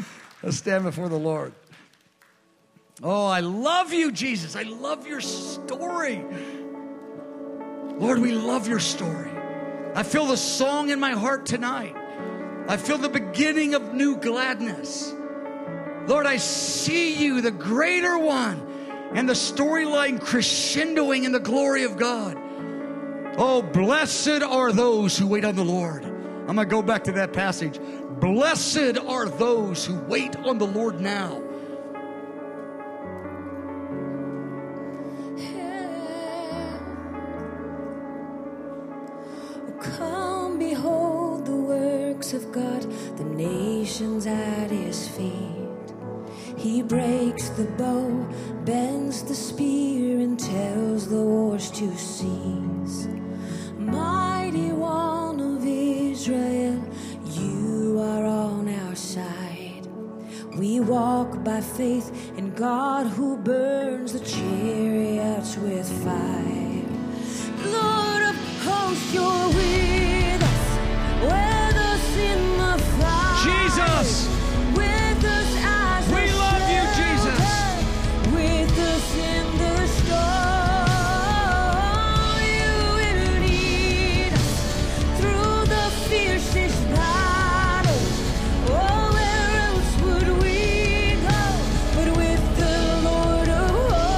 Let's stand before the Lord. Oh, I love you, Jesus. I love your story. Lord, we love your story. I feel the song in my heart tonight. I feel the beginning of new gladness. Lord, I see you, the greater one, and the storyline crescendoing in the glory of God. Oh, blessed are those who wait on the Lord. I'm going to go back to that passage. Blessed are those who wait on the Lord now. Come, behold the works of God, the nations at his feet. He breaks the bow, bends the spear, and tells the wars to cease. Mighty One of Israel, you are on our side. We walk by faith in God who burns the chariots with fire. Lord of hosts, you're with us, with us in the fire. Jesus! With us as We a love you, Jesus. shelter, with us in the storm. You will lead us through the fiercest battle. Oh, where else would we go but with the Lord of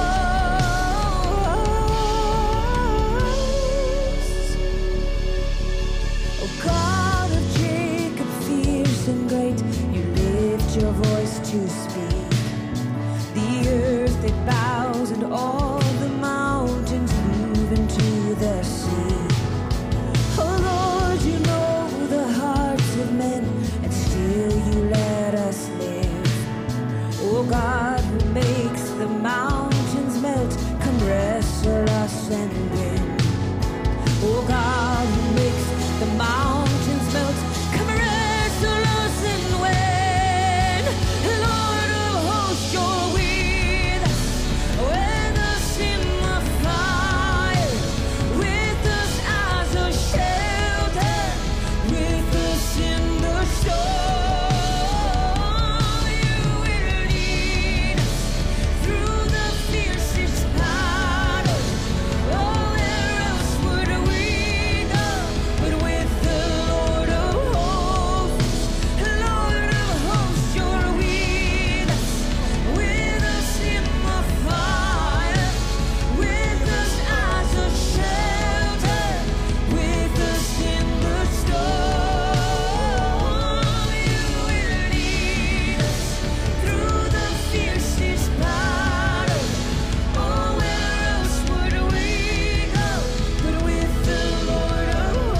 hosts? Oh, God of Jacob, fierce and great, you lift your voice to speak. The earth it bows and all the mountains move into the sea. Oh Lord, you know the hearts of men, and still you let us live. Oh God, who makes the mountains melt, come wrestle us and win. Oh God, who makes the mountains melt, come wrestle us and win. Lord of hosts, you're with us, with us in the fire, with us as a shelter, with us in the storm. You will lead us through the fiercest battle. Oh, where else would we go but with the Lord of hosts? Lord of hosts, you're with us, with us in the fire, with us as a shelter, with us in the storm. You will lead us through the fiercest battle. Oh, where else would we go but with the Lord of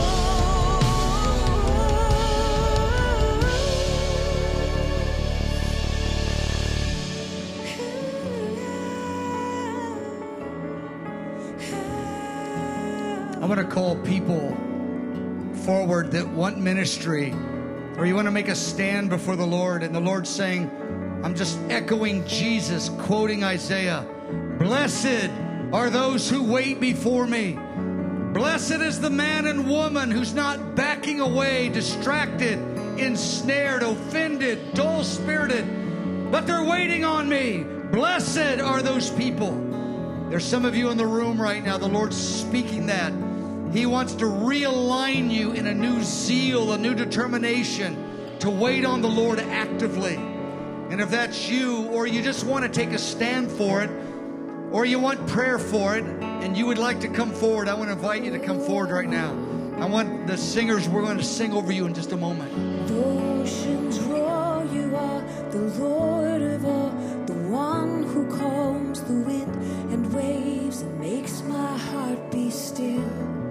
hosts? I'm going to call people forward that want ministry, or you want to make a stand before the Lord, and the Lord's saying, I'm just echoing Jesus, quoting Isaiah. Blessed are those who wait before me. Blessed is the man and woman who's not backing away, distracted, ensnared, offended, dull-spirited, but they're waiting on me. Blessed are those people. There's some of you in the room right now, the Lord's speaking that. He wants to realign you in a new zeal, a new determination to wait on the Lord actively. And if that's you, or you just want to take a stand for it, or you want prayer for it, and you would like to come forward, I want to invite you to come forward right now. I want the singers, we're going to sing over you in just a moment. The oceans roar, you are the Lord of all, the one who calms the wind and waves and makes my heart be still.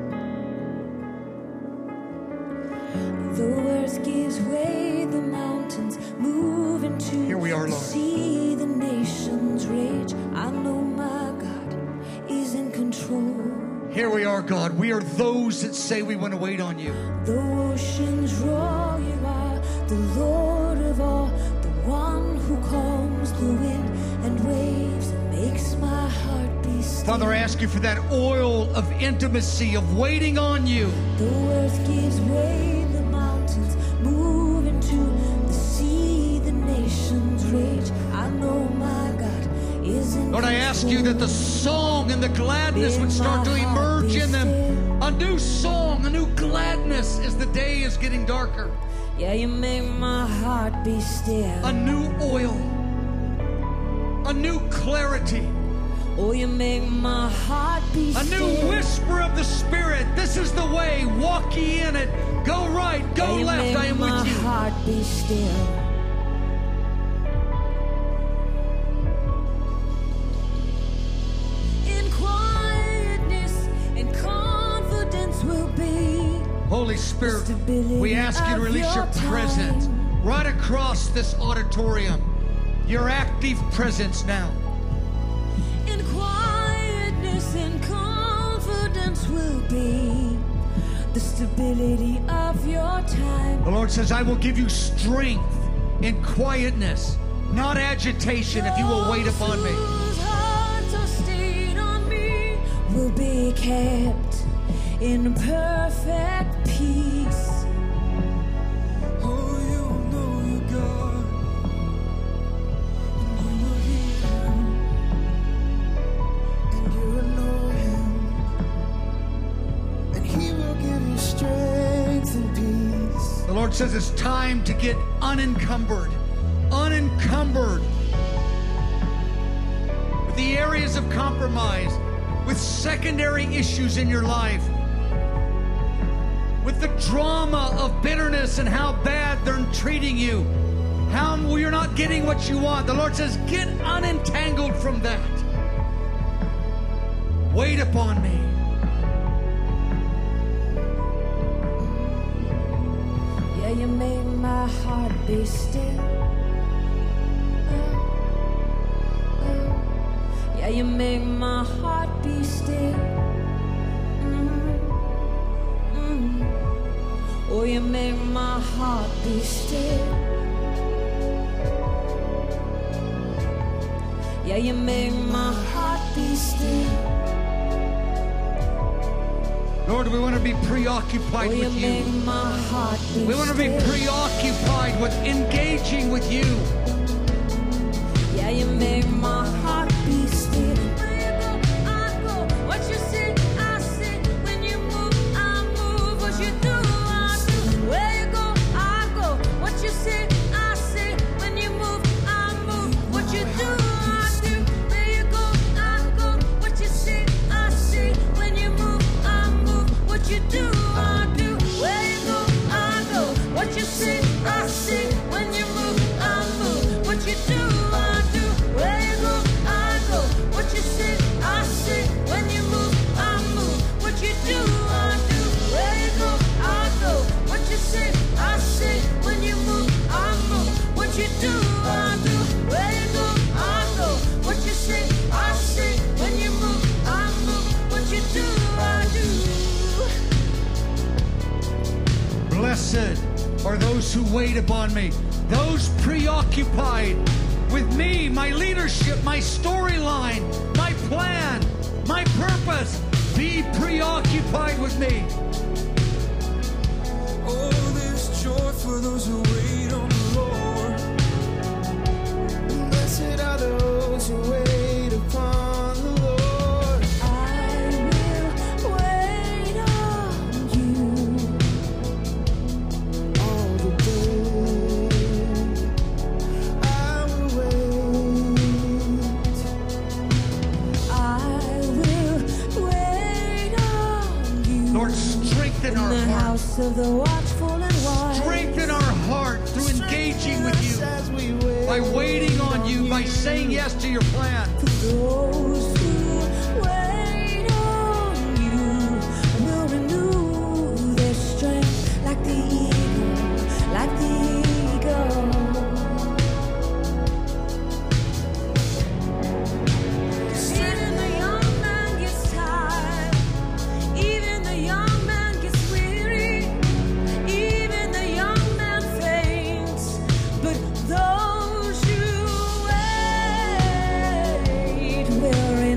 The earth gives way, the mountains move into Here we are, the Lord. sea, the nations rage. I know my God is in control. Here we are, God. We are those that say we want to wait on you. The oceans roar, you are the Lord of all, the one who calms the wind and waves and makes my heart be still. Father, I ask you for that oil of intimacy, of waiting on you. The earth gives way, the mountains move into the sea, the nations reach. I know my God is in Lord, I ask you that the song and the gladness would start to emerge in them. A new song, a new gladness as the day is getting darker. Yeah, you make my heart be still. A new oil, a new clarity. Oh, you make my heart be A still. new whisper of the Spirit. This is the way. Walk ye in it. Go right, go Yeah, you left. make I am my with you. heart be still. In quietness and confidence will be. Holy Spirit, Stability we ask you to of release your your time. presence right across this auditorium. Your active presence now. In quietness and confidence will be the stability of your time. The Lord says, I will give you strength in quietness, not agitation, if you will wait upon me. Those whose hearts are stayed on me will be kept in perfect peace. Oh, you know your God, and you will hear Him, and you will know Him, and He will give you strength and peace. The Lord says it's time to get unencumbered, unencumbered with the areas of compromise, with secondary issues in your life, with the drama of bitterness and how bad they're treating you, how you're not getting what you want. The Lord says, get unentangled from that. Wait upon me. Yeah, you make my heart be still. Oh, oh. Yeah, you make my heart be still. Mm, mm. Oh, you make my heart be still. Yeah, you make my heart be still. Lord, we want to be preoccupied Oh, you with make you. my heart be We want to be still. preoccupied with engaging with you. Yeah, you make my heart be still. Where you go, I go. What you say, I say. When you move, I move. What you do, I do. Where you go, I go. What you say, I say. When you move, I move. What you do, I do. Where you go, I go. What you say, I say. When you move, I move. What you do, I do. Where you go, I go. What you say, I say. When you move, I move. What you do, I do. Where you go, I go. What you say, I say. When you move, I move. What you do, I do. Where you go, I go. What you say, I say. When you move, I move. What you do, I do. Where you go, I go. What you say, I say. When you move, I move. What you do, I do. Blessed are those who wait upon me, those preoccupied with me, my leadership, my storyline, my plan, my purpose. Be preoccupied with me. Oh, there's joy for those who wait on the Lord. Blessed are those who wait upon the Lord. I will wait on you. All the day I will wait. I will wait on you. Lord, strengthen in our the heart. house of the watchful and wise. Strengthen our heart through engaging with you, As we wait by waiting on you, by saying yes to your plan. For those who wait on you will renew their strength like the eagle, like the eagle. Even the young man gets tired, even the young man gets weary, even the young man faints. But those who wait will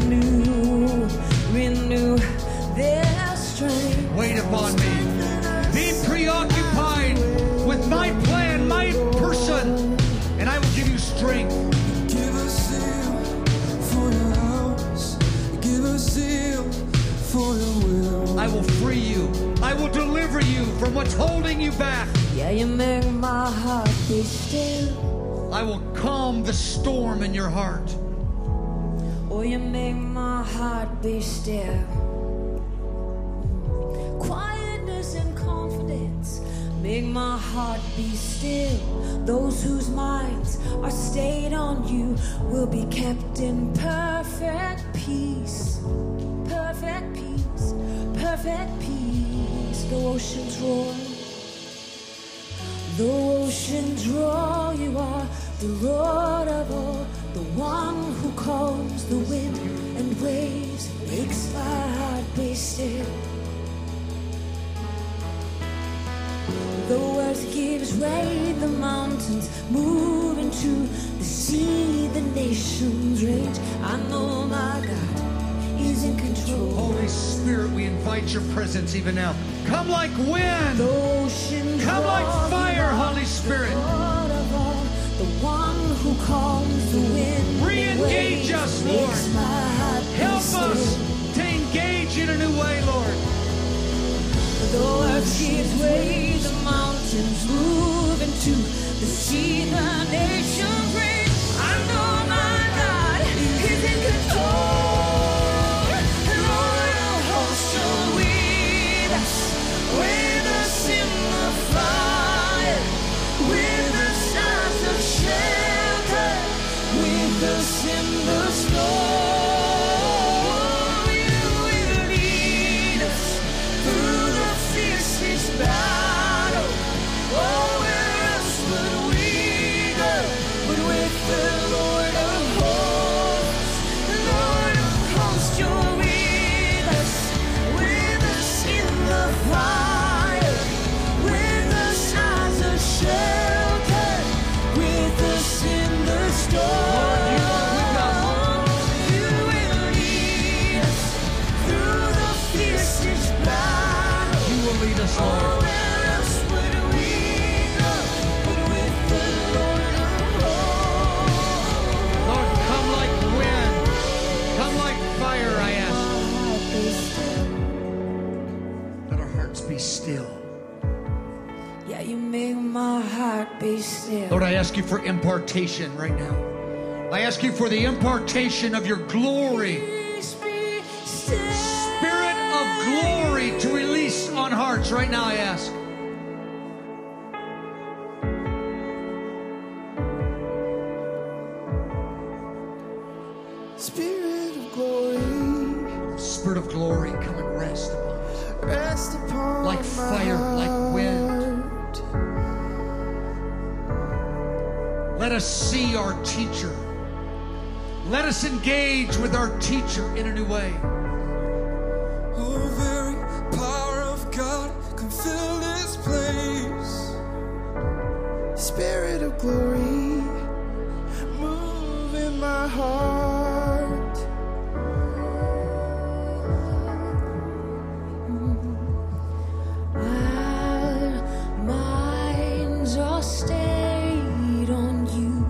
will free you. I will deliver you from what's holding you back. Yeah, you make my heart be still. I will calm the storm in your heart. Oh, you make my heart be still. Quietness and confidence make my heart be still. Those whose minds are stayed on you will be kept in perfect peace. Perfect peace, perfect peace. The oceans roar, the oceans roar. You are the Lord of all, the one who calms the wind and waves, makes my heart be still. The earth gives way, the mountains move into the sea, the nations rage. I know my God is in control. Holy Spirit, we invite your presence even now. Come like wind. The ocean Come like roars, fire, you are Holy Spirit. the Lord of all, the one who calms the wind. Re-engage us, Lord. Makes my heart be Help still. us to engage in a new way, Lord. The earth gives way, the mountains move into the sea, the nations rage. I know my God is in control. And Lord of hosts are with us, with us in the fire, with us as a shelter, with us in the storm. You will lead us through the fiercest battle. Oh, where else would we go but with the Lord of hosts? The Lord of hosts, you're with us, with us in the fire, with us as a shelter, with us in the storm. You will lead us through the fiercest battle. You will lead us, Lord. Oh, where else would we go but with the Lord of hosts? Lord, come like wind. Come like fire, I ask. Let our hearts be still. Yeah, you make my heart be still. Lord, I ask you for impartation right now. I ask you for the impartation of your glory. Please be still. Spirit of glory to release on hearts right now, I ask. Spirit of glory, Spirit of glory, come and rest upon us. rest upon Like my fire, like wind. heart. Let us see our teacher. Let us engage with our teacher in a new way. Oh, the very power of God can fill this place. Spirit of glory, move in my heart. Our minds are stayed on you.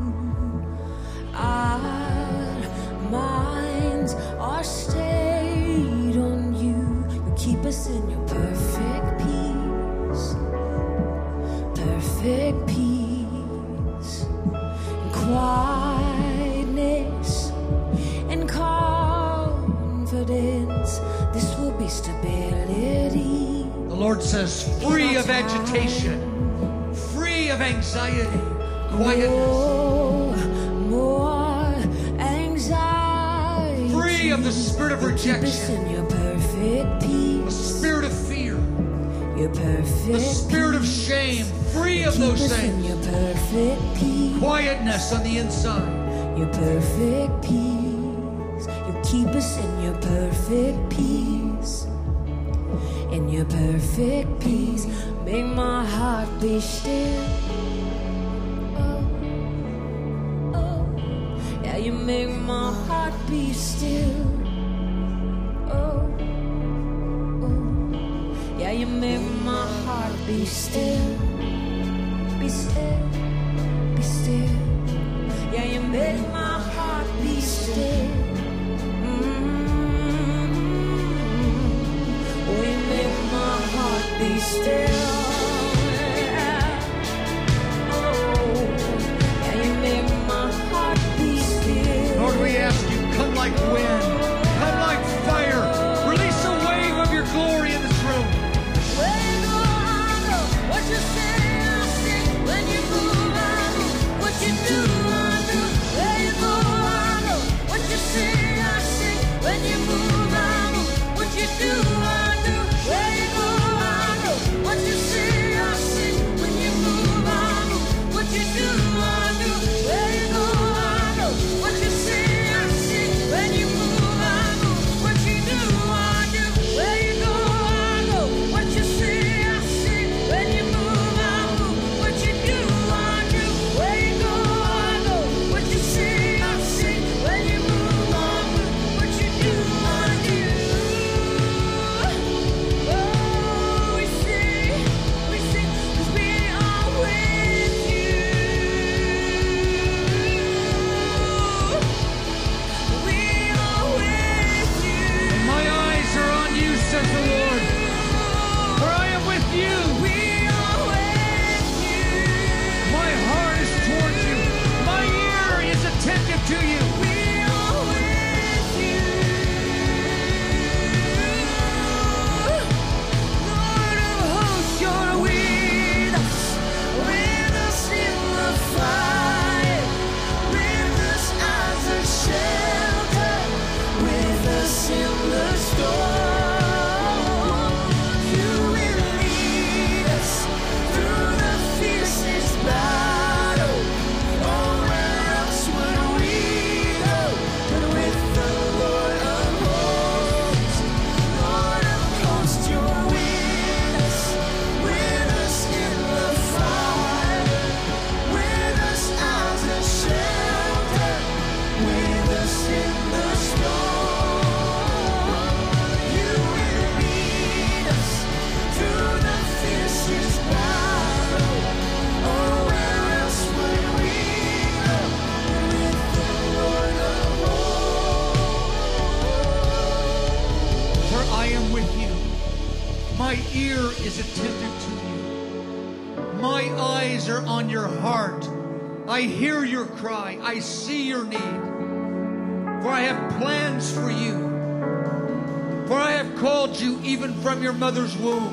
Our minds are stayed on you. You keep us in your perfect peace. Perfect peace. And quietness and confidence. This will be stability. The Lord says, free of agitation, free of anxiety, quietness, More, more anxiety. free of the spirit of Keep us rejection, in your perfect the peace. spirit of fear, Your perfect the spirit of shame, free of Keep those us in things, your perfect peace. quietness on the inside. Your perfect peace. You keep us in your perfect peace. In your perfect peace. Make my heart be still. Oh, oh. Yeah, you make my heart be still. Oh, oh. Yeah, you make my heart be still. Be still. Be still. Yeah, you make my heart be still. Mm-hmm. Oh, you make still. Oh, and you make my heart be still. Lord, we ask you, come like wind, come like fire. Release a wave of your glory in this room. Where you go, I go. What you say, I sing. When you move, I move. What you do, I do. Where you go, I go. What you say, I sing. When you move, I move. What you do, I do. Where you go, I go. What you say, I sing. When you move, I move. What you do, I do. Where you go, I go. What you say, I sing. When you move, I move. What you do, I do. Where you go, I go. What you say, I sing. When you move, I move. What you do, I do. Where you go, I go. What you say, I sing. When you move, I move. What you do, I do. Oh, we sing, we sing, 'cause we are with you. We are with you. My eyes are on you, says the Lord, for I am with you. We are with you. My heart is towards you. My ear is attentive to you. We are with you. Lord of hosts, you're with us. With us in the fire. With us as a shelter. With us in the storm. You will lead us through the fiercest battle. Oh, where else would we go but with the Lord of hosts? Lord of hosts, you're with us. With us in the fire. With us as a shelter. With us in the storm. You will lead us through the fiercest battle. Oh, where else would we go but with the Lord of hosts? For I am with you. My ear is attentive to you. My eyes are on your heart. I hear your cry. I see your need. For I have plans for you. For I have called you even from your mother's womb.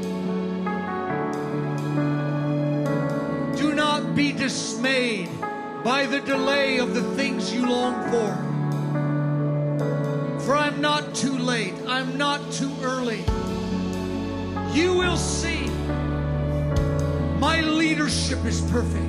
Do not be dismayed by the delay of the things you long for. For I'm not too late. I'm not too early. You will see. My leadership is perfect.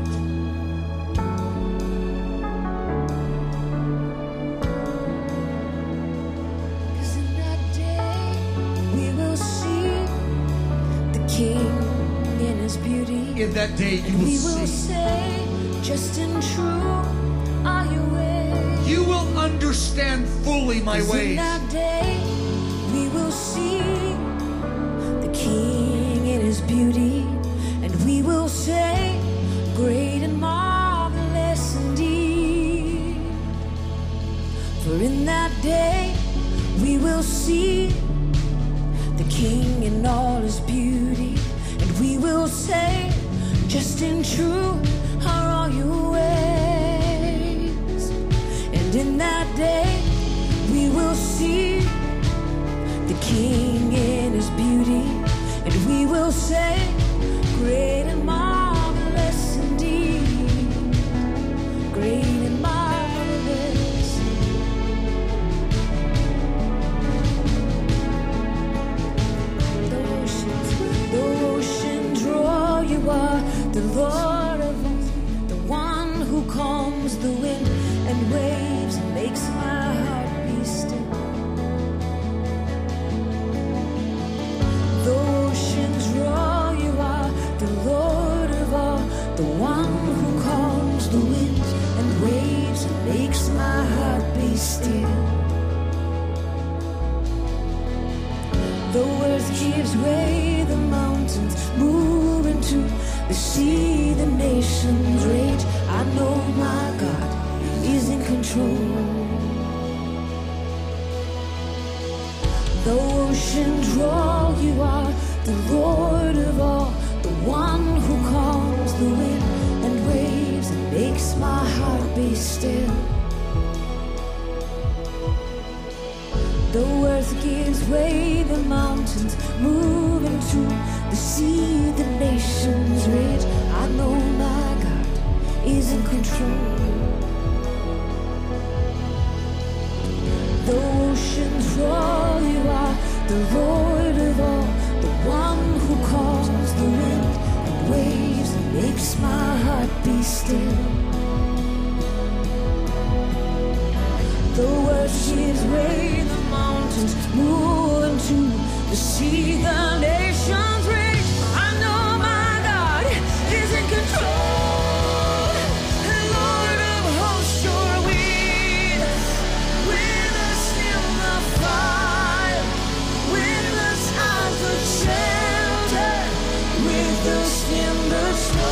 Cause in that day we will see the King in his beauty. In that day you will We will see. say, just and true are your ways. You will understand fully my 'Cause in ways. that day we will see the King in his beauty, and we will say, great and marvelous indeed. For in that day we will see the King in all his beauty, and we will say, just and true are all your ways. And in that day we will see the King in his beauty, and we will say, great and marvelous indeed. Great and marvelous. The oceans, the oceans roar, you are the Lord of hosts, the one who calms the wind and waves and makes my heart be still. The oceans roar, you are the Lord of all, the one who calms the winds and waves and makes my heart be still. The earth gives way, the mountains move into the sea, the nations rage. I know my God is in control. The oceans roar, you are the Lord of all, the one who calms the wind and waves and makes my heart be still. The earth gives way, the mountains move into the sea, the nations rage. I know my God is in control. The oceans roar, you are the Lord of all, the one who calms the wind and waves and makes my heart be still. The earth gives way, the mountains move into the sea, the nations rage. I know my God is in control. The Lord of hosts, you're with us, with us in the fire, with us as a shelter, with us in the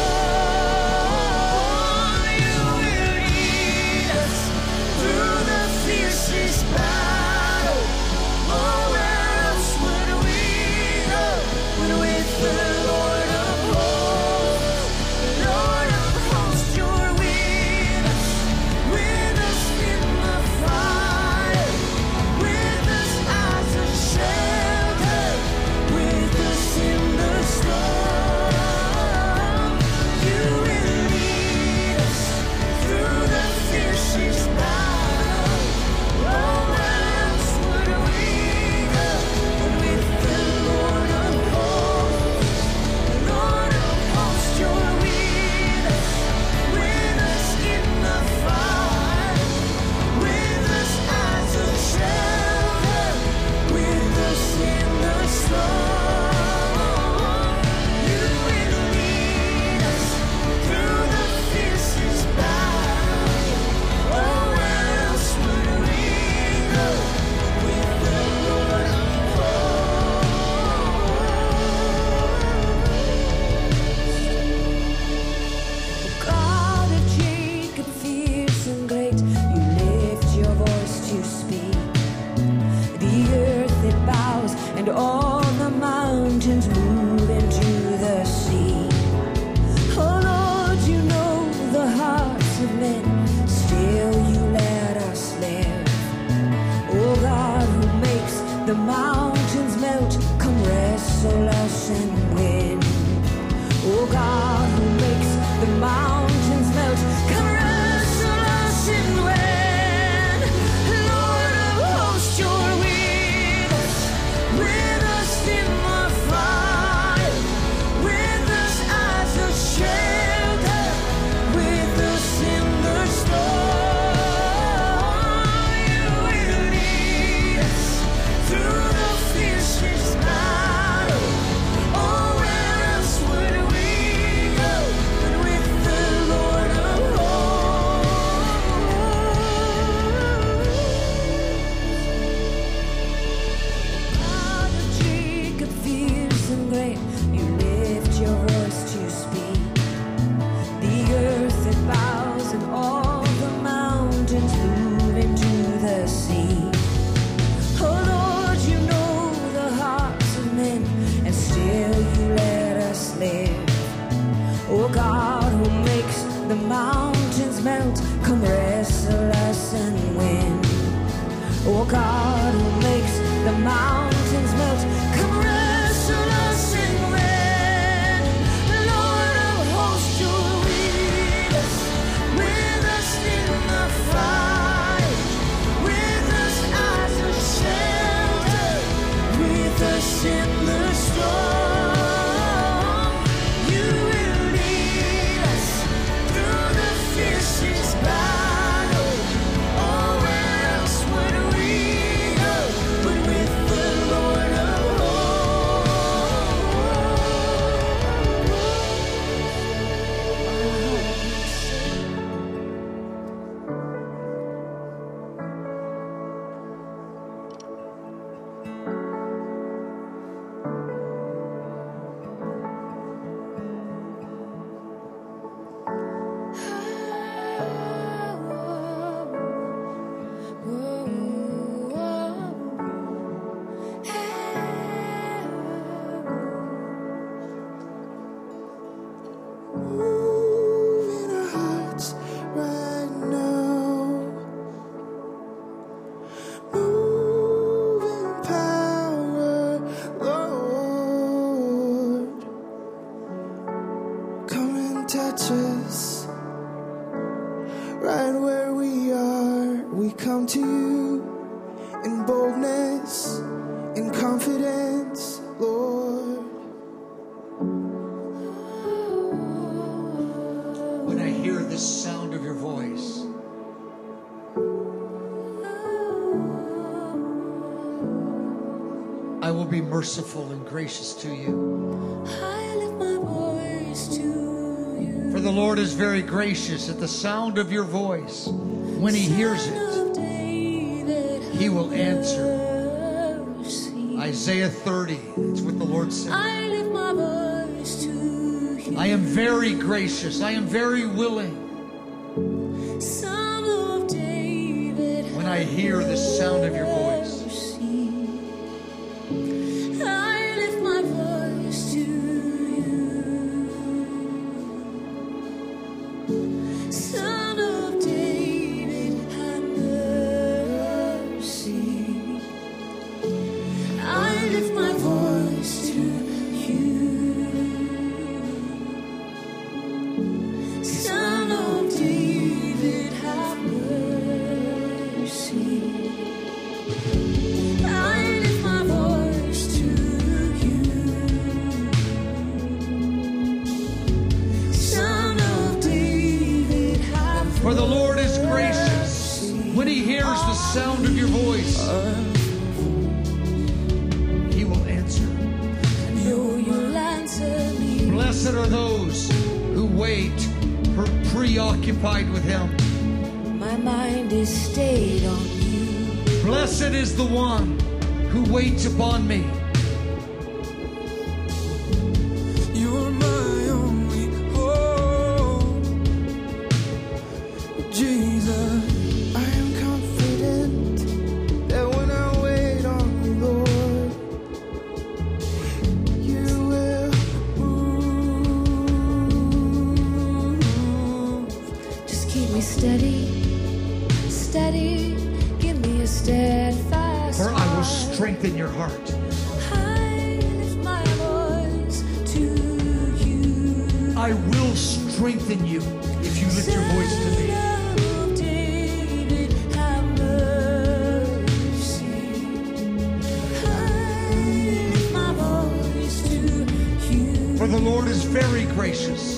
storm. You will lead us through the fiercest battle. Oh, where else would we go when with the Lord of hosts? Lord of hosts, you're with us, with us in the fire, with us as a shelter, with us in the storm. You will lead us through the fiercest battle. Oh, where else would we go when with the Lord of hosts? Lord of hosts, you're with us, with us in the fire, with us as a shelter, with us in the storm. You will lead us through the fiercest battle. Oh, where else would we go with the Lord of hosts? God of Jacob, fierce and great, you lift your voice to speak. The earth it bows, and all the mountains move into the sea. Oh Lord, you know the hearts of men, still you let us live. Oh God, who makes the mountains melt, come wrestle us and win. Oh God, who makes the mountains melt, come wrestle us and win. Lord of hosts, you're with us, with us in the fire, with us as a shelter, with us in the storm. You will lead us through the fiercest battle. Oh, where else would we go but with the Lord of hosts? God of Jacob, fierce and great, you lift your voice to speak. The earth it bows, and all the mountains move into the sea. Oh Lord, you know the hearts of men, and still you let us live. Oh God, who makes the mountains melt, come wrestle us and win. Oh God, who makes the mountains melt, come wrestle us and win. Lord of hosts, you're with us, with us in the fire, with us as a shelter, with us in the storm. You will lead us through the fiercest battle. Oh, where else would we go but with the Lord of hosts? riches. Right where we are, we come to you in boldness, in confidence, Lord. When I hear the sound of your voice, I will be merciful and gracious to you. I lift my voice to you. For the Lord is very gracious at the sound of your voice. When he hears it, he will answer. Isaiah thirty, it's what the Lord said. I lift my voice to you. I am very gracious. I am very willing. Son of David, When I hear the sound of your voice, I lift my voice to you. Son of David, have mercy. I lift my voice to you. Son of David, have mercy. I lift my voice to you. Son of David, have mercy. for the Lord is gracious. When he hears the sound of your voice, he will answer. You, you'll answer me. Blessed are those who wait, per- preoccupied with him. My mind is stayed on you. Blessed is the one who waits upon me. You're my only hope, Jesus. I am confident that when I wait on you, Lord, you will move. Just keep me steady, steady. Give me a steadfast For I will heart. strengthen your heart. I lift my voice to you. I will strengthen you if you lift your voice to me. Son of David, have mercy. I lift my voice to you. For the Lord is very gracious.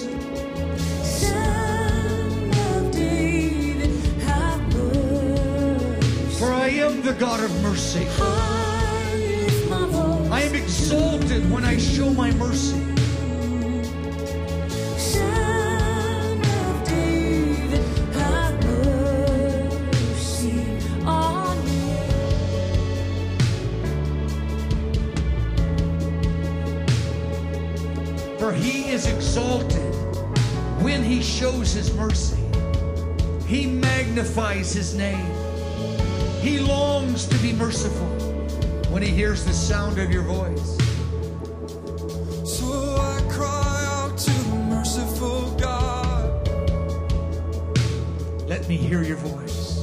Son of David, have mercy. For I am the God of mercy. I lift my voice. I am exalted when I show my mercy. Son of David, have mercy on me. For he is exalted when he shows his mercy. He magnifies his name. He longs to be merciful when he hears the sound of your voice. So I cry out to the merciful God. Let me hear your voice.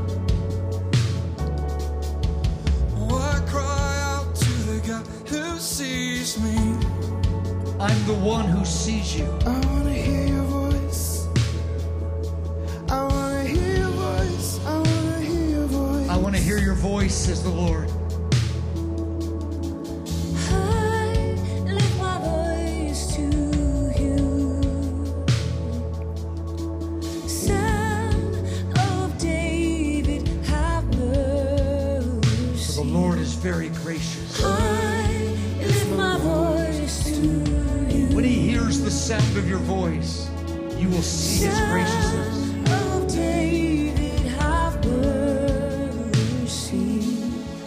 Oh, I cry out to the God who sees me. I'm the one who sees you. I want to hear your voice. I want to hear your voice. I want to hear your voice. I want to hear your voice, says the Lord. I lift my voice to you. Son of David, have mercy. The Lord is very gracious. I lift my voice to you. When he hears the sound of your voice, you will see his graciousness. Son of David, have mercy.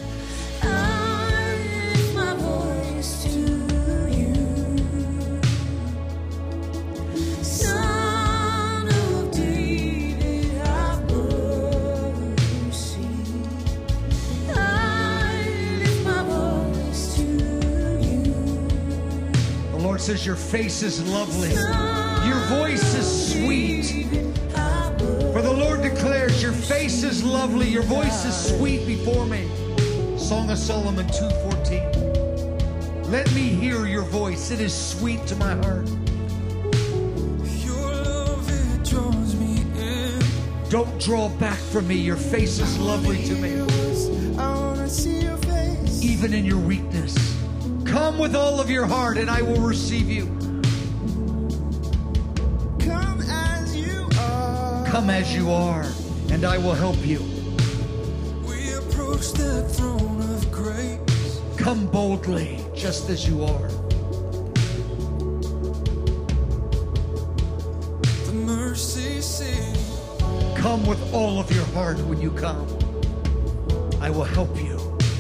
I lift my voice to you. Son of David, have mercy. I lift my voice to you. The Lord says your face is lovely. Your voice is sweet. For the Lord declares your face is lovely. Your voice is sweet before me. Song of Solomon two fourteen. Let me hear your voice. It is sweet to my heart. Your Don't draw back from me. Your face is lovely to me. I wanna see your face. Even in your weakness. Come with all of your heart and I will receive you. Come as you are. Come as you are and I will help you. We approach the throne of grace. Come boldly just as you are. The mercy seat. Come with all of your heart when you come. I will help you.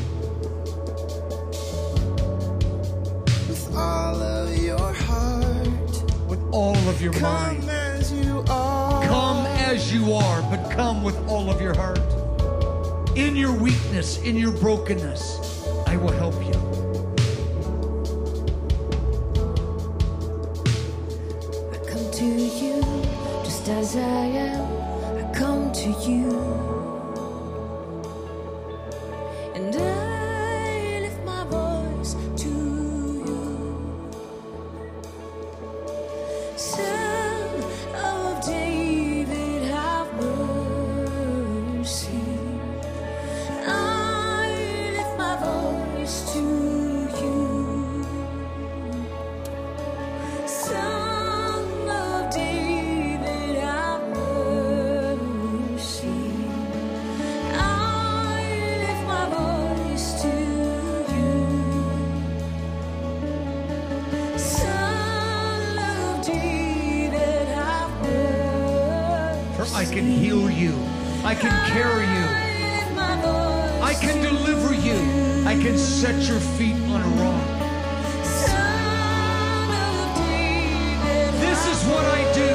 With all of your heart. With all of your Come mind. as you are. Come as you are, but come with all of your heart. In your weakness, in your brokenness, I will help you. I come to you just as I am. I come to you. And I lift my voice to you. Son of David, have mercy. I lift my voice to you. Son of David, have mercy. I lift my voice to you. Son of David, have mercy. For I can heal you. I can carry you. I can deliver you. I can set your feet on a rock. This is what I do.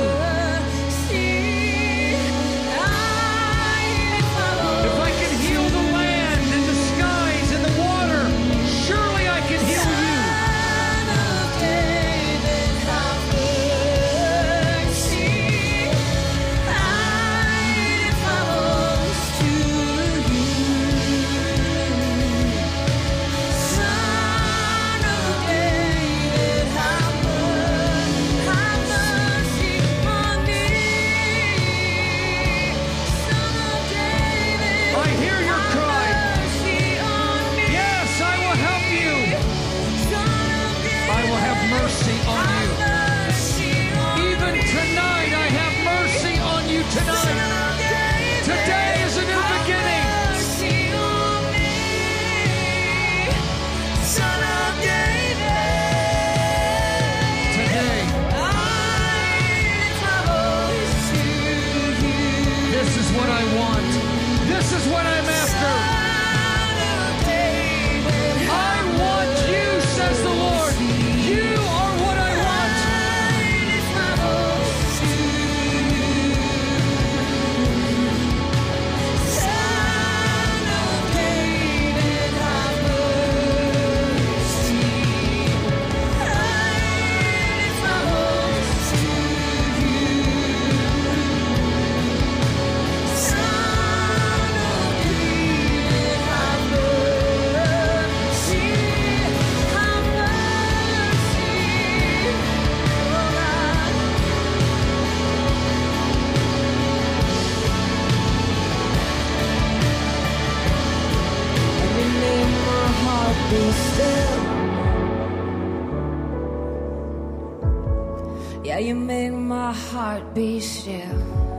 If I can heal the land and the skies and the water, surely I can heal you. I hear your cry. Yes, I will help you. I will have mercy on you. Even tonight, I have mercy on you tonight. Today is a new beginning. Today, this is what I want. This is what I'm after. I want you, says the Lord. You are what I want. Be still. Yeah, you make my heart be still.